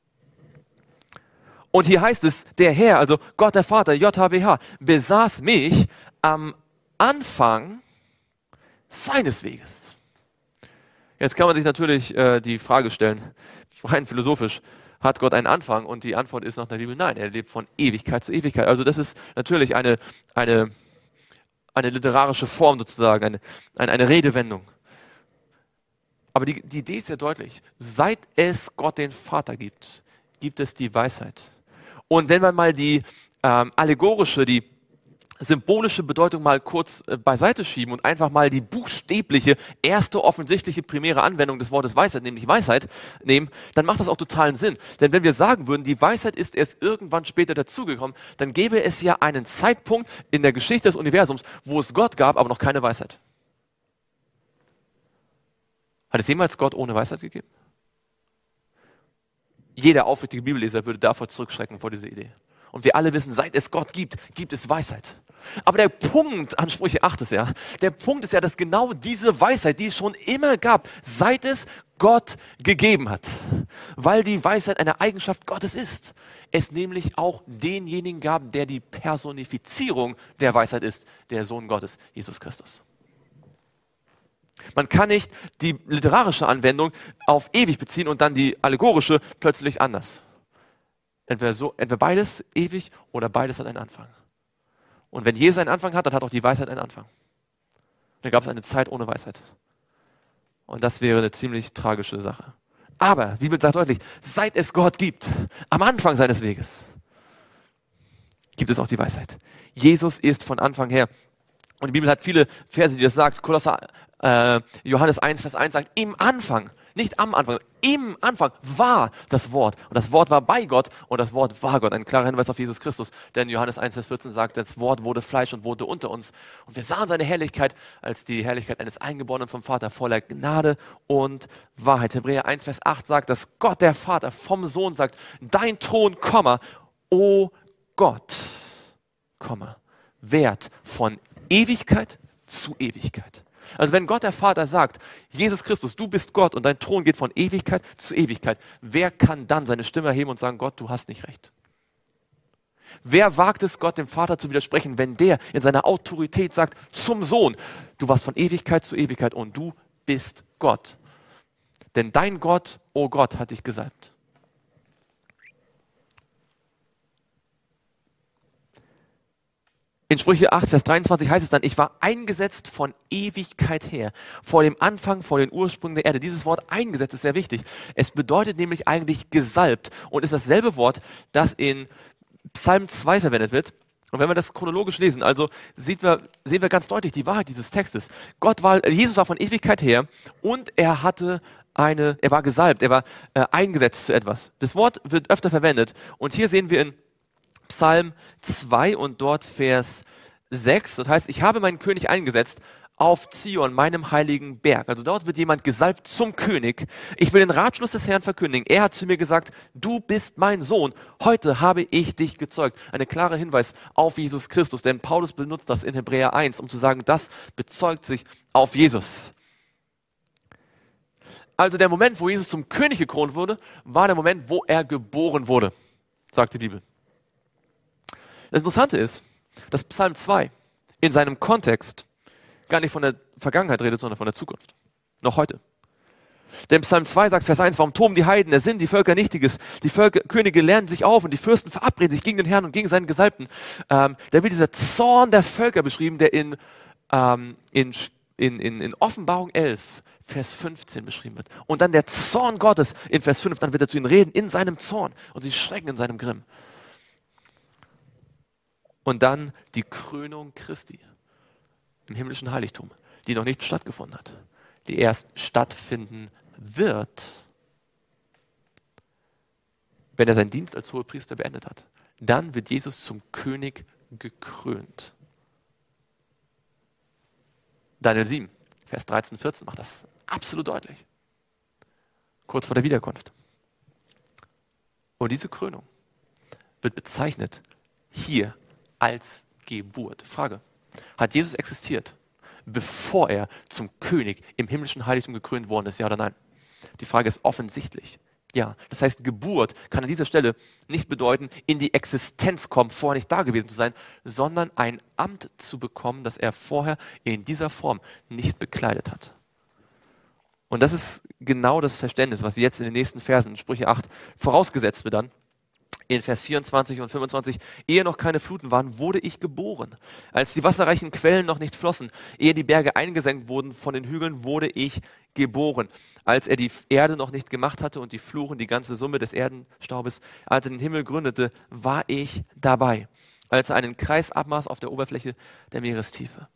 Und hier heißt es, der Herr, also Gott der Vater, J H W H, besaß mich am Anfang seines Weges. Jetzt kann man sich natürlich äh, die Frage stellen, rein philosophisch, hat Gott einen Anfang? Und die Antwort ist nach der Bibel nein, er lebt von Ewigkeit zu Ewigkeit. Also das ist natürlich eine, eine, eine literarische Form sozusagen, eine, eine, eine Redewendung. Aber die, die Idee ist ja deutlich. Seit es Gott den Vater gibt, gibt es die Weisheit. Und wenn wir mal die ähm, allegorische, die symbolische Bedeutung mal kurz äh, beiseite schieben und einfach mal die buchstäbliche, erste offensichtliche primäre Anwendung des Wortes Weisheit, nämlich Weisheit, nehmen, dann macht das auch totalen Sinn. Denn wenn wir sagen würden, die Weisheit ist erst irgendwann später dazugekommen, dann gäbe es ja einen Zeitpunkt in der Geschichte des Universums, wo es Gott gab, aber noch keine Weisheit. Hat es jemals Gott ohne Weisheit gegeben? Jeder aufrichtige Bibelleser würde davor zurückschrecken, vor dieser Idee. Und wir alle wissen, seit es Gott gibt, gibt es Weisheit. Aber der Punkt an Sprüche acht ist ja, der Punkt ist ja, dass genau diese Weisheit, die es schon immer gab, seit es Gott gegeben hat, weil die Weisheit eine Eigenschaft Gottes ist, es nämlich auch denjenigen gab, der die Personifizierung der Weisheit ist, der Sohn Gottes, Jesus Christus. Man kann nicht die literarische Anwendung auf ewig beziehen und dann die allegorische plötzlich anders. Entweder, so, entweder beides ewig oder beides hat einen Anfang. Und wenn Jesus einen Anfang hat, dann hat auch die Weisheit einen Anfang. Dann gab es eine Zeit ohne Weisheit. Und das wäre eine ziemlich tragische Sache. Aber, die Bibel sagt deutlich, seit es Gott gibt, am Anfang seines Weges, gibt es auch die Weisheit. Jesus ist von Anfang her. Und die Bibel hat viele Verse, die das sagt. Kolosser, äh, Johannes eins, Vers eins sagt, im Anfang, nicht am Anfang, im Anfang war das Wort. Und das Wort war bei Gott und das Wort war Gott. Ein klarer Hinweis auf Jesus Christus. Denn Johannes eins, Vers vierzehn sagt, das Wort wurde Fleisch und wohnte unter uns. Und wir sahen seine Herrlichkeit als die Herrlichkeit eines Eingeborenen vom Vater, voller Gnade und Wahrheit. Hebräer eins, Vers acht sagt, dass Gott der Vater vom Sohn sagt, dein Thron, Komma, o Gott, Komma, Wert von Ewigkeit zu Ewigkeit. Also wenn Gott der Vater sagt, Jesus Christus, du bist Gott und dein Thron geht von Ewigkeit zu Ewigkeit, wer kann dann seine Stimme erheben und sagen, Gott, du hast nicht recht? Wer wagt es, Gott dem Vater zu widersprechen, wenn der in seiner Autorität sagt zum Sohn, du warst von Ewigkeit zu Ewigkeit und du bist Gott. Denn dein Gott, oh Gott, hat dich gesalbt. In Sprüche acht, Vers dreiundzwanzig heißt es dann, ich war eingesetzt von Ewigkeit her, vor dem Anfang, vor den Ursprüngen der Erde. Dieses Wort eingesetzt ist sehr wichtig. Es bedeutet nämlich eigentlich gesalbt und ist dasselbe Wort, das in Psalm zwei verwendet wird. Und wenn wir das chronologisch lesen, also sieht wir, sehen wir ganz deutlich die Wahrheit dieses Textes. Gott war, Jesus war von Ewigkeit her und er hatte eine, er war gesalbt, er war äh, eingesetzt zu etwas. Das Wort wird öfter verwendet und hier sehen wir in Psalm zwei und dort Vers sechs, das heißt, ich habe meinen König eingesetzt auf Zion, meinem heiligen Berg. Also dort wird jemand gesalbt zum König. Ich will den Ratschluss des Herrn verkündigen. Er hat zu mir gesagt, du bist mein Sohn. Heute habe ich dich gezeugt. Ein klarer Hinweis auf Jesus Christus, denn Paulus benutzt das in Hebräer eins, um zu sagen, das bezeugt sich auf Jesus. Also der Moment, wo Jesus zum König gekrönt wurde, war der Moment, wo er geboren wurde, sagt die Bibel. Das Interessante ist, dass Psalm zwei in seinem Kontext gar nicht von der Vergangenheit redet, sondern von der Zukunft. Noch heute. Denn Psalm zwei sagt, Vers eins, warum toben die Heiden, der Sinn, die Völker Nichtiges, die Völker, Könige lernen sich auf und die Fürsten verabreden sich gegen den Herrn und gegen seinen Gesalbten. Ähm, da wird dieser Zorn der Völker beschrieben, der in, ähm, in, in, in, in Offenbarung elf, Vers fünfzehn beschrieben wird. Und dann der Zorn Gottes in Vers fünf, dann wird er zu ihnen reden in seinem Zorn und sie schrecken in seinem Grimm. Und dann die Krönung Christi im himmlischen Heiligtum, die noch nicht stattgefunden hat, die erst stattfinden wird, wenn er seinen Dienst als Hohepriester beendet hat. Dann wird Jesus zum König gekrönt. Daniel sieben, Vers dreizehn, vierzehn macht das absolut deutlich. Kurz vor der Wiederkunft. Und diese Krönung wird bezeichnet hier als Geburt. Frage, hat Jesus existiert, bevor er zum König im himmlischen Heiligtum gekrönt worden ist, ja oder nein? Die Frage ist offensichtlich. Ja, das heißt, Geburt kann an dieser Stelle nicht bedeuten, in die Existenz kommen, vorher nicht da gewesen zu sein, sondern ein Amt zu bekommen, das er vorher in dieser Form nicht bekleidet hat. Und das ist genau das Verständnis, was jetzt in den nächsten Versen, in Sprüche acht, vorausgesetzt wird dann. In Vers vierundzwanzig und fünfundzwanzig, ehe noch keine Fluten waren, wurde ich geboren. Als die wasserreichen Quellen noch nicht flossen, ehe die Berge eingesenkt wurden von den Hügeln, wurde ich geboren. Als er die Erde noch nicht gemacht hatte und die Fluren, die ganze Summe des Erdenstaubes, als er den Himmel gründete, war ich dabei. Als er einen Kreis abmaß auf der Oberfläche der Meerestiefe.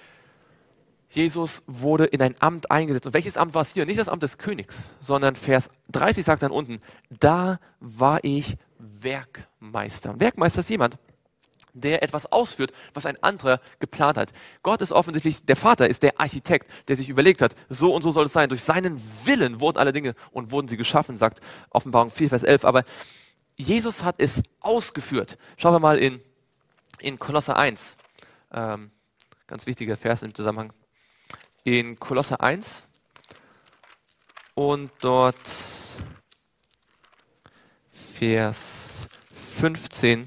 Jesus wurde in ein Amt eingesetzt. Und welches Amt war es hier? Nicht das Amt des Königs, sondern Vers dreißig sagt dann unten, da war ich Werkmeister. Werkmeister ist jemand, der etwas ausführt, was ein anderer geplant hat. Gott ist offensichtlich, der Vater ist der Architekt, der sich überlegt hat, so und so soll es sein. Durch seinen Willen wurden alle Dinge und wurden sie geschaffen, sagt Offenbarung vier, Vers elf. Aber Jesus hat es ausgeführt. Schauen wir mal in, in Kolosser eins. Ähm, ganz wichtiger Vers im Zusammenhang. In Kolosser eins und dort Vers fünfzehn,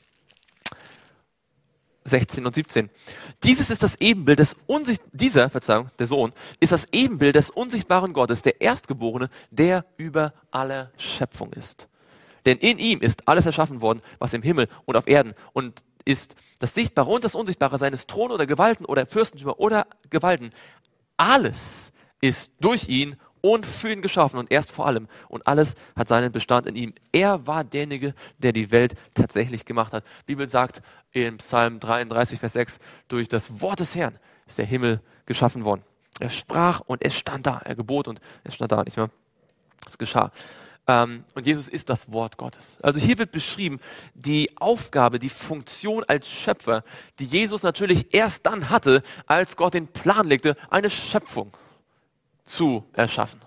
sechzehn und siebzehn. Dieses ist das Ebenbild des Unsicht, dieser, Verzeihung, der Sohn, ist das Ebenbild des unsichtbaren Gottes, der Erstgeborene, der über aller Schöpfung ist. Denn in ihm ist alles erschaffen worden, was im Himmel und auf Erden und ist das Sichtbare und das Unsichtbare, seines Thron oder Gewalten oder Fürstentümer oder Gewalten. Alles ist durch ihn und für ihn geschaffen und erst vor allem. Und alles hat seinen Bestand in ihm. Er war derjenige, der die Welt tatsächlich gemacht hat. Die Bibel sagt in Psalm dreiunddreißig, Vers sechs, durch das Wort des Herrn ist der Himmel geschaffen worden. Er sprach und es stand da. Er gebot und es stand da, nicht wahr? Es geschah. Ähm, und Jesus ist das Wort Gottes. Also hier wird beschrieben, die Aufgabe, die Funktion als Schöpfer, die Jesus natürlich erst dann hatte, als Gott den Plan legte, eine Schöpfung zu erschaffen.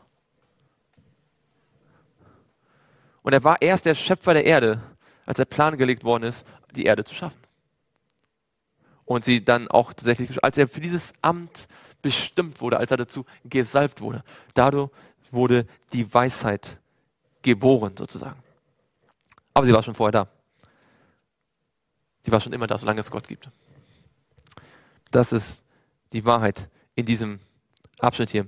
Und er war erst der Schöpfer der Erde, als der Plan gelegt worden ist, die Erde zu schaffen. Und sie dann auch tatsächlich, als er für dieses Amt bestimmt wurde, als er dazu gesalbt wurde. Dadurch wurde die Weisheit geboren sozusagen. Aber sie war schon vorher da. Die war schon immer da, solange es Gott gibt. Das ist die Wahrheit in diesem Abschnitt hier.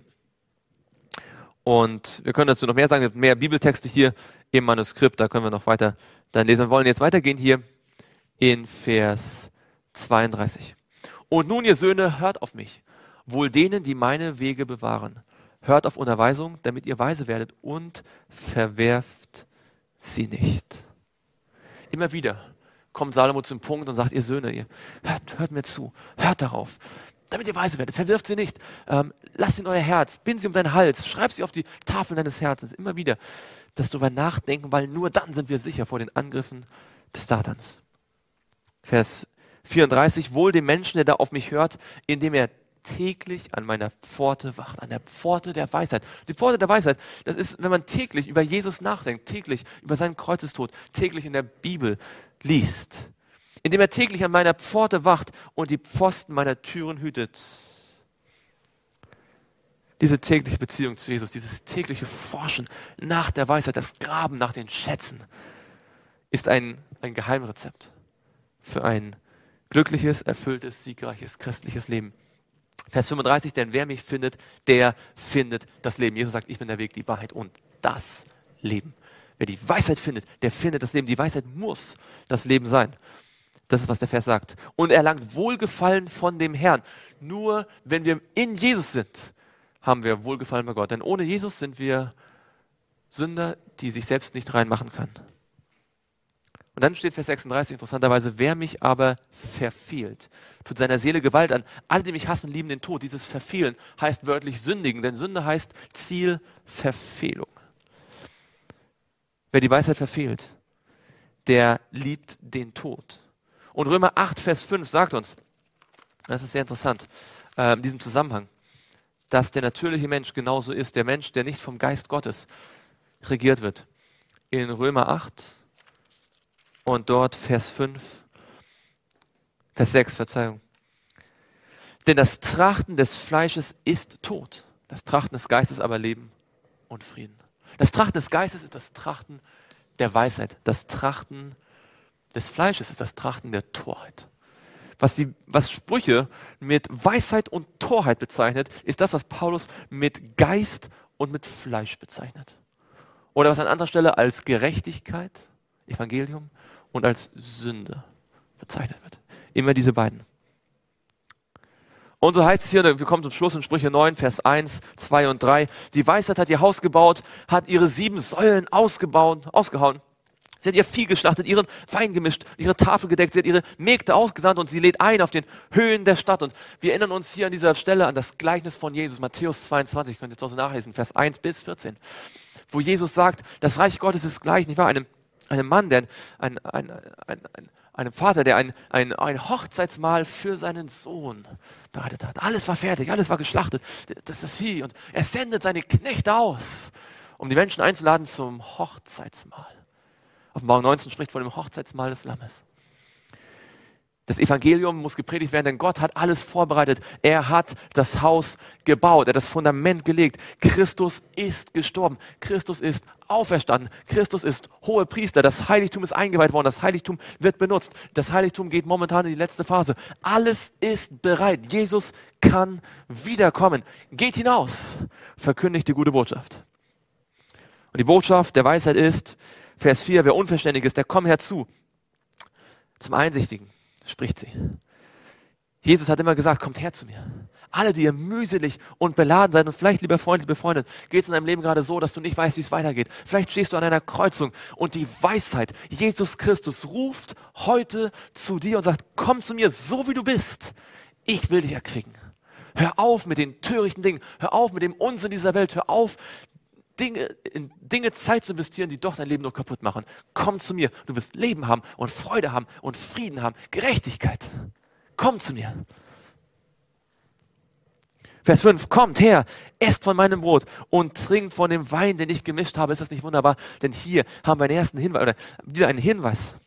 Und wir können dazu noch mehr sagen, es gibt mehr Bibeltexte hier im Manuskript, da können wir noch weiter dann lesen. Wir wollen jetzt weitergehen hier in Vers zweiunddreißig. Und nun, ihr Söhne, hört auf mich, wohl denen, die meine Wege bewahren. Hört auf Unterweisung, damit ihr weise werdet und verwerft sie nicht. Immer wieder kommt Salomo zum Punkt und sagt, ihr Söhne, ihr hört, hört mir zu, hört darauf, damit ihr weise werdet, verwirft sie nicht, ähm, lasst sie in euer Herz, bind sie um deinen Hals, schreib sie auf die Tafeln deines Herzens. Immer wieder das darüber nachdenken, weil nur dann sind wir sicher vor den Angriffen des Satans. Vers vierunddreißig, wohl dem Menschen, der da auf mich hört, indem er täglich an meiner Pforte wacht, an der Pforte der Weisheit. Die Pforte der Weisheit, das ist, wenn man täglich über Jesus nachdenkt, täglich über seinen Kreuzestod, täglich in der Bibel liest, indem er täglich an meiner Pforte wacht und die Pfosten meiner Türen hütet. Diese tägliche Beziehung zu Jesus, dieses tägliche Forschen nach der Weisheit, das Graben nach den Schätzen, ist ein, ein Geheimrezept für ein glückliches, erfülltes, siegreiches, christliches Leben. Vers fünfunddreißig, denn wer mich findet, der findet das Leben. Jesus sagt, ich bin der Weg, die Wahrheit und das Leben. Wer die Weisheit findet, der findet das Leben. Die Weisheit muss das Leben sein. Das ist, was der Vers sagt. Und er erlangt Wohlgefallen von dem Herrn. Nur wenn wir in Jesus sind, haben wir Wohlgefallen bei Gott. Denn ohne Jesus sind wir Sünder, die sich selbst nicht reinmachen können. Und dann steht Vers sechsunddreißig interessanterweise, wer mich aber verfehlt, tut seiner Seele Gewalt an. Alle, die mich hassen, lieben den Tod. Dieses Verfehlen heißt wörtlich sündigen, denn Sünde heißt Zielverfehlung. Wer die Weisheit verfehlt, der liebt den Tod. Und Römer acht, Vers fünf sagt uns, das ist sehr interessant, äh, in diesem Zusammenhang, dass der natürliche Mensch genauso ist, der Mensch, der nicht vom Geist Gottes regiert wird. In Römer acht und dort Vers fünf, Vers sechs, Verzeihung. Denn das Trachten des Fleisches ist Tod, das Trachten des Geistes aber Leben und Frieden. Das Trachten des Geistes ist das Trachten der Weisheit, das Trachten des Fleisches ist das Trachten der Torheit. Was, die, was Sprüche mit Weisheit und Torheit bezeichnet, ist das, was Paulus mit Geist und mit Fleisch bezeichnet. Oder was an anderer Stelle als Gerechtigkeit, Evangelium, und als Sünde bezeichnet wird. Immer diese beiden. Und so heißt es hier, wir kommen zum Schluss in Sprüche neun, Vers eins, zwei und drei. Die Weisheit hat ihr Haus gebaut, hat ihre sieben Säulen ausgebaut, ausgehauen. Sie hat ihr Vieh geschlachtet, ihren Wein gemischt, ihre Tafel gedeckt, sie hat ihre Mägde ausgesandt und sie lädt ein auf den Höhen der Stadt. Und wir erinnern uns hier an dieser Stelle an das Gleichnis von Jesus, Matthäus zweiundzwanzig, könnt ihr zu Hause nachlesen, Vers eins bis vierzehn, wo Jesus sagt, das Reich Gottes ist gleich, nicht wahr, einem, einem Mann, der ein, ein, ein, ein, einem Vater, der ein, ein, ein Hochzeitsmahl für seinen Sohn bereitet hat. Alles war fertig, alles war geschlachtet, das ist das Vieh. Und er sendet seine Knechte aus, um die Menschen einzuladen zum Hochzeitsmahl. Offenbarung neunzehn spricht von dem Hochzeitsmahl des Lammes. Das Evangelium muss gepredigt werden, denn Gott hat alles vorbereitet. Er hat das Haus gebaut, er hat das Fundament gelegt. Christus ist gestorben, Christus ist auferstanden, Christus ist Hohepriester. Das Heiligtum ist eingeweiht worden, das Heiligtum wird benutzt. Das Heiligtum geht momentan in die letzte Phase. Alles ist bereit. Jesus kann wiederkommen. Geht hinaus, verkündigt die gute Botschaft. Und die Botschaft der Weisheit ist, Vers vier, wer unverständig ist, der komm herzu. Zum Einsichtigen spricht sie. Jesus hat immer gesagt, kommt her zu mir. Alle, die ihr mühselig und beladen seid und vielleicht, lieber Freund, liebe Freundin, geht es in deinem Leben gerade so, dass du nicht weißt, wie es weitergeht. Vielleicht stehst du an einer Kreuzung und die Weisheit, Jesus Christus, ruft heute zu dir und sagt, komm zu mir, so wie du bist. Ich will dich erquicken. Hör auf mit den törichten Dingen. Hör auf mit dem Unsinn dieser Welt. Hör auf, Dinge, in Dinge Zeit zu investieren, die doch dein Leben nur kaputt machen. Komm zu mir. Du wirst Leben haben und Freude haben und Frieden haben. Gerechtigkeit. Komm zu mir. Vers fünf. Kommt her, esst von meinem Brot und trinkt von dem Wein, den ich gemischt habe. Ist das nicht wunderbar? Denn hier haben wir einen ersten Hinweis, oder wieder einen Hinweis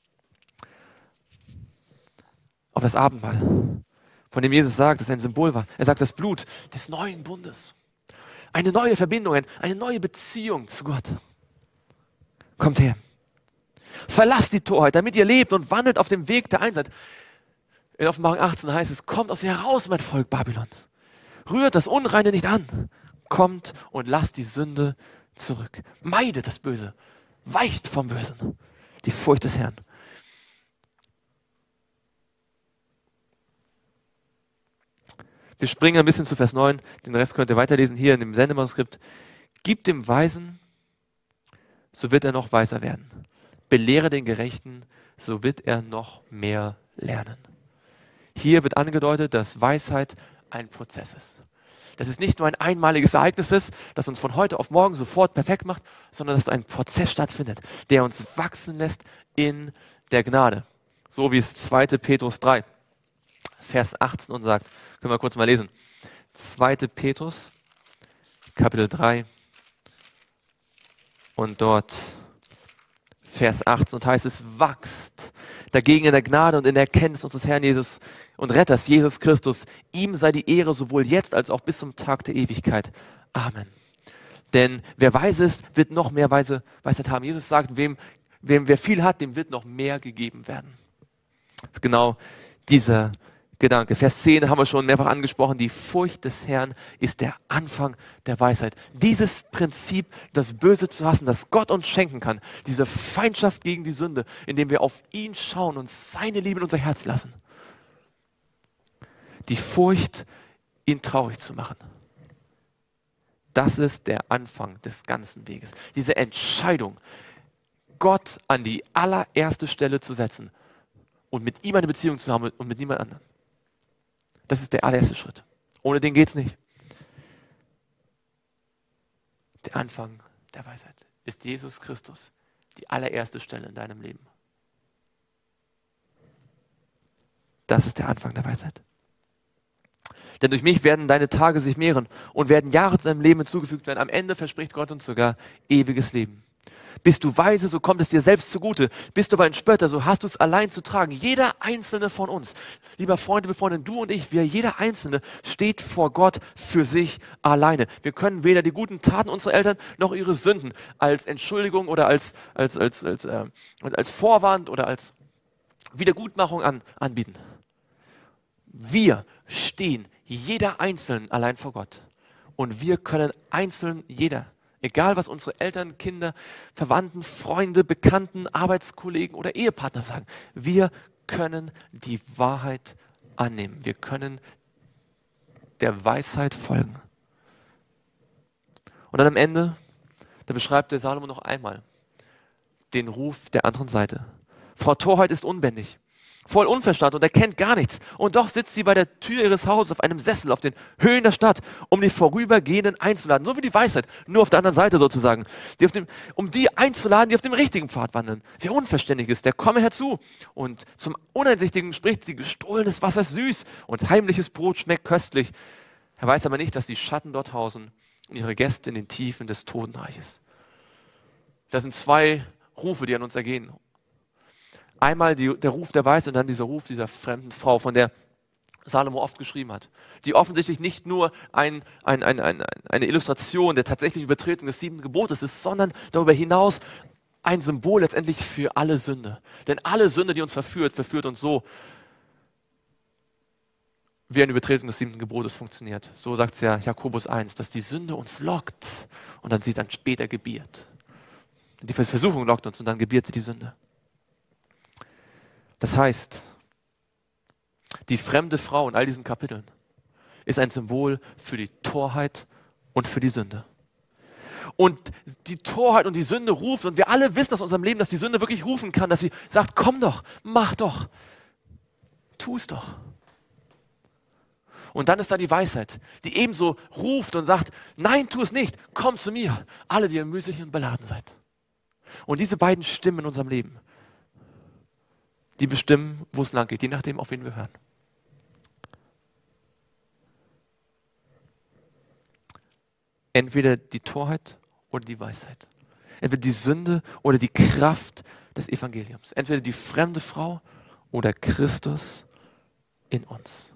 auf das Abendmahl, von dem Jesus sagt, dass es ein Symbol war. Er sagt, das Blut des neuen Bundes. Eine neue Verbindung, eine neue Beziehung zu Gott. Kommt her. Verlasst die Torheit, damit ihr lebt und wandelt auf dem Weg der Einheit. In Offenbarung achtzehn heißt es, kommt aus ihr heraus, mein Volk Babylon. Rührt das Unreine nicht an. Kommt und lasst die Sünde zurück. Meidet das Böse. Weicht vom Bösen. Die Furcht des Herrn. Wir springen ein bisschen zu Vers neun. Den Rest könnt ihr weiterlesen hier in dem Sendemanuskript. Gib dem Weisen, so wird er noch weiser werden. Belehre den Gerechten, so wird er noch mehr lernen. Hier wird angedeutet, dass Weisheit ein Prozess ist. Dass es nicht nur ein einmaliges Ereignis ist, das uns von heute auf morgen sofort perfekt macht, sondern dass ein Prozess stattfindet, der uns wachsen lässt in der Gnade. So wie es zweiter Petrus drei, Vers achtzehn uns sagt. Können wir kurz mal lesen. zweiter Petrus, Kapitel drei und dort Vers achtzehn und heißt es, wachst dagegen in der Gnade und in der Erkenntnis unseres Herrn Jesus und Retters, Jesus Christus. Ihm sei die Ehre sowohl jetzt als auch bis zum Tag der Ewigkeit. Amen. Denn wer weise ist, wird noch mehr Weise, Weisheit haben. Jesus sagt, wem, wem wer viel hat, dem wird noch mehr gegeben werden. Das ist genau dieser Gedanke. Vers zehn haben wir schon mehrfach angesprochen. Die Furcht des Herrn ist der Anfang der Weisheit. Dieses Prinzip, das Böse zu hassen, das Gott uns schenken kann, diese Feindschaft gegen die Sünde, indem wir auf ihn schauen und seine Liebe in unser Herz lassen. Die Furcht, ihn traurig zu machen. Das ist der Anfang des ganzen Weges. Diese Entscheidung, Gott an die allererste Stelle zu setzen und mit ihm eine Beziehung zu haben und mit niemand anderem. Das ist der allererste Schritt. Ohne den geht es nicht. Der Anfang der Weisheit ist Jesus Christus, die allererste Stelle in deinem Leben. Das ist der Anfang der Weisheit. Denn durch mich werden deine Tage sich mehren und werden Jahre zu deinem Leben hinzugefügt werden. Am Ende verspricht Gott uns sogar ewiges Leben. Bist du weise, so kommt es dir selbst zugute. Bist du aber ein Spötter, so hast du es allein zu tragen. Jeder Einzelne von uns, lieber Freunde, befreundet, du und ich, wir, jeder Einzelne steht vor Gott für sich alleine. Wir können weder die guten Taten unserer Eltern noch ihre Sünden als Entschuldigung oder als, als, als, als, äh, als Vorwand oder als Wiedergutmachung an, anbieten. Wir stehen jeder Einzelne allein vor Gott. Und wir können einzeln, jeder, egal was unsere Eltern, Kinder, Verwandten, Freunde, Bekannten, Arbeitskollegen oder Ehepartner sagen, wir können die Wahrheit annehmen. Wir können der Weisheit folgen. Und dann am Ende, da beschreibt der Salomo noch einmal den Ruf der anderen Seite. Frau Torheit ist unbändig, voll Unverstand und erkennt gar nichts. Und doch sitzt sie bei der Tür ihres Hauses auf einem Sessel auf den Höhen der Stadt, um die Vorübergehenden einzuladen. So wie die Weisheit, nur auf der anderen Seite sozusagen. Die auf dem, um die einzuladen, die auf dem richtigen Pfad wandeln. Wer unverständig ist, der komme herzu. Und zum Uneinsichtigen spricht sie, gestohlenes Wasser ist süß und heimliches Brot schmeckt köstlich. Er weiß aber nicht, dass die Schatten dort hausen und ihre Gäste in den Tiefen des Totenreiches. Das sind zwei Rufe, die an uns ergehen. Einmal die, der Ruf der Weisheit und dann dieser Ruf dieser fremden Frau, von der Salomo oft geschrieben hat, die offensichtlich nicht nur ein, ein, ein, ein, eine Illustration der tatsächlichen Übertretung des siebten Gebotes ist, sondern darüber hinaus ein Symbol letztendlich für alle Sünde. Denn alle Sünde, die uns verführt, verführt uns so, wie eine Übertretung des siebten Gebotes funktioniert. So sagt es ja Jakobus eins, dass die Sünde uns lockt und dann sie dann später gebiert. Die Versuchung lockt uns und dann gebiert sie die Sünde. Das heißt, die fremde Frau in all diesen Kapiteln ist ein Symbol für die Torheit und für die Sünde. Und die Torheit und die Sünde ruft, und wir alle wissen aus unserem Leben, dass die Sünde wirklich rufen kann, dass sie sagt, komm doch, mach doch, tu es doch. Und dann ist da die Weisheit, die ebenso ruft und sagt, nein, tu es nicht, komm zu mir, alle, die ihr mühselig und beladen seid. Und diese beiden Stimmen in unserem Leben, die bestimmen, wo es lang geht, je nachdem, auf wen wir hören. Entweder die Torheit oder die Weisheit. Entweder die Sünde oder die Kraft des Evangeliums. Entweder die fremde Frau oder Christus in uns.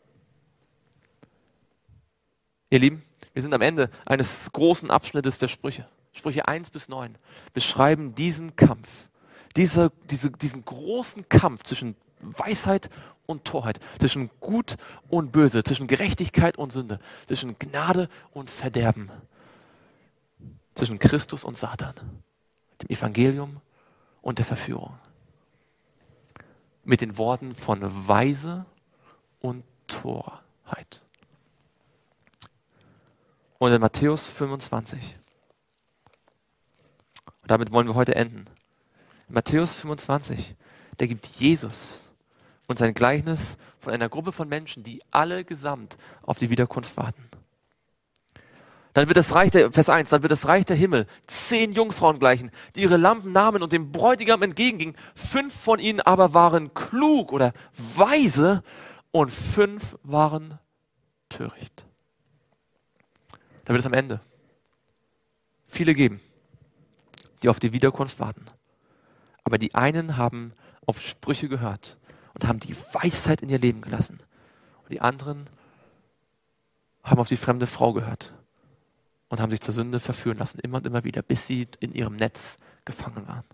Ihr Lieben, wir sind am Ende eines großen Abschnittes der Sprüche. Sprüche eins bis neun beschreiben diesen Kampf, Diese, diese, diesen großen Kampf zwischen Weisheit und Torheit, zwischen Gut und Böse, zwischen Gerechtigkeit und Sünde, zwischen Gnade und Verderben, zwischen Christus und Satan, dem Evangelium und der Verführung. Mit den Worten von Weise und Torheit. Und in Matthäus fünfundzwanzig, und damit wollen wir heute enden. In Matthäus fünfundzwanzig, da gibt Jesus und sein Gleichnis von einer Gruppe von Menschen, die alle gesamt auf die Wiederkunft warten. Dann wird das Reich der, Vers eins, dann wird das Reich der Himmel zehn Jungfrauen gleichen, die ihre Lampen nahmen und dem Bräutigam entgegengingen. Fünf von ihnen aber waren klug oder weise und fünf waren töricht. Da wird es am Ende viele geben, die auf die Wiederkunft warten. Aber die einen haben auf Sprüche gehört und haben die Weisheit in ihr Leben gelassen. Und die anderen haben auf die fremde Frau gehört und haben sich zur Sünde verführen lassen, immer und immer wieder, bis sie in ihrem Netz gefangen waren.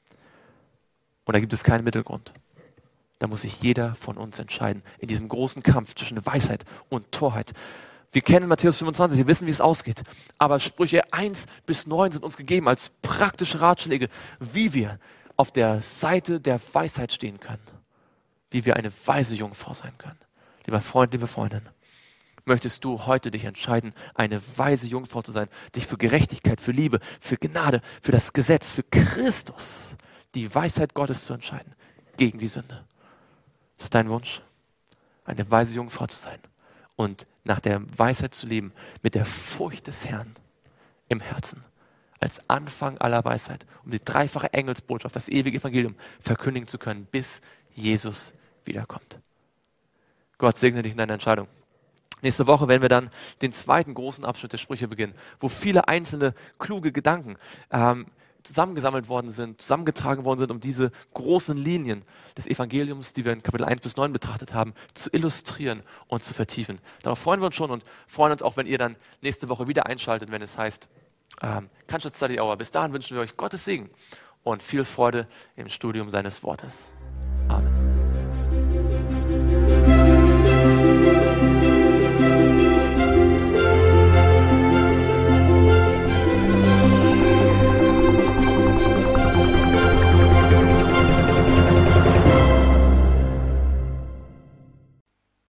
Und da gibt es keinen Mittelgrund. Da muss sich jeder von uns entscheiden, in diesem großen Kampf zwischen Weisheit und Torheit. Wir kennen Matthäus fünfundzwanzig, wir wissen, wie es ausgeht. Aber Sprüche eins bis neun sind uns gegeben als praktische Ratschläge, wie wir auf der Seite der Weisheit stehen können. Wie wir eine weise Jungfrau sein können. Lieber Freund, liebe Freundin, möchtest du heute dich entscheiden, eine weise Jungfrau zu sein, dich für Gerechtigkeit, für Liebe, für Gnade, für das Gesetz, für Christus, die Weisheit Gottes zu entscheiden, gegen die Sünde. Das ist dein Wunsch, eine weise Jungfrau zu sein und nach der Weisheit zu leben, mit der Furcht des Herrn im Herzen, als Anfang aller Weisheit, um die dreifache Engelsbotschaft, das ewige Evangelium verkündigen zu können, bis Jesus wiederkommt. Gott segne dich in deiner Entscheidung. Nächste Woche werden wir dann den zweiten großen Abschnitt der Sprüche beginnen, wo viele einzelne kluge Gedanken ähm, zusammengesammelt worden sind, zusammengetragen worden sind, um diese großen Linien des Evangeliums, die wir in Kapitel eins bis neun betrachtet haben, zu illustrieren und zu vertiefen. Darauf freuen wir uns schon und freuen uns auch, wenn ihr dann nächste Woche wieder einschaltet, wenn es heißt, ähm, Cannstatt Study Hour. Bis dahin wünschen wir euch Gottes Segen und viel Freude im Studium seines Wortes. Amen.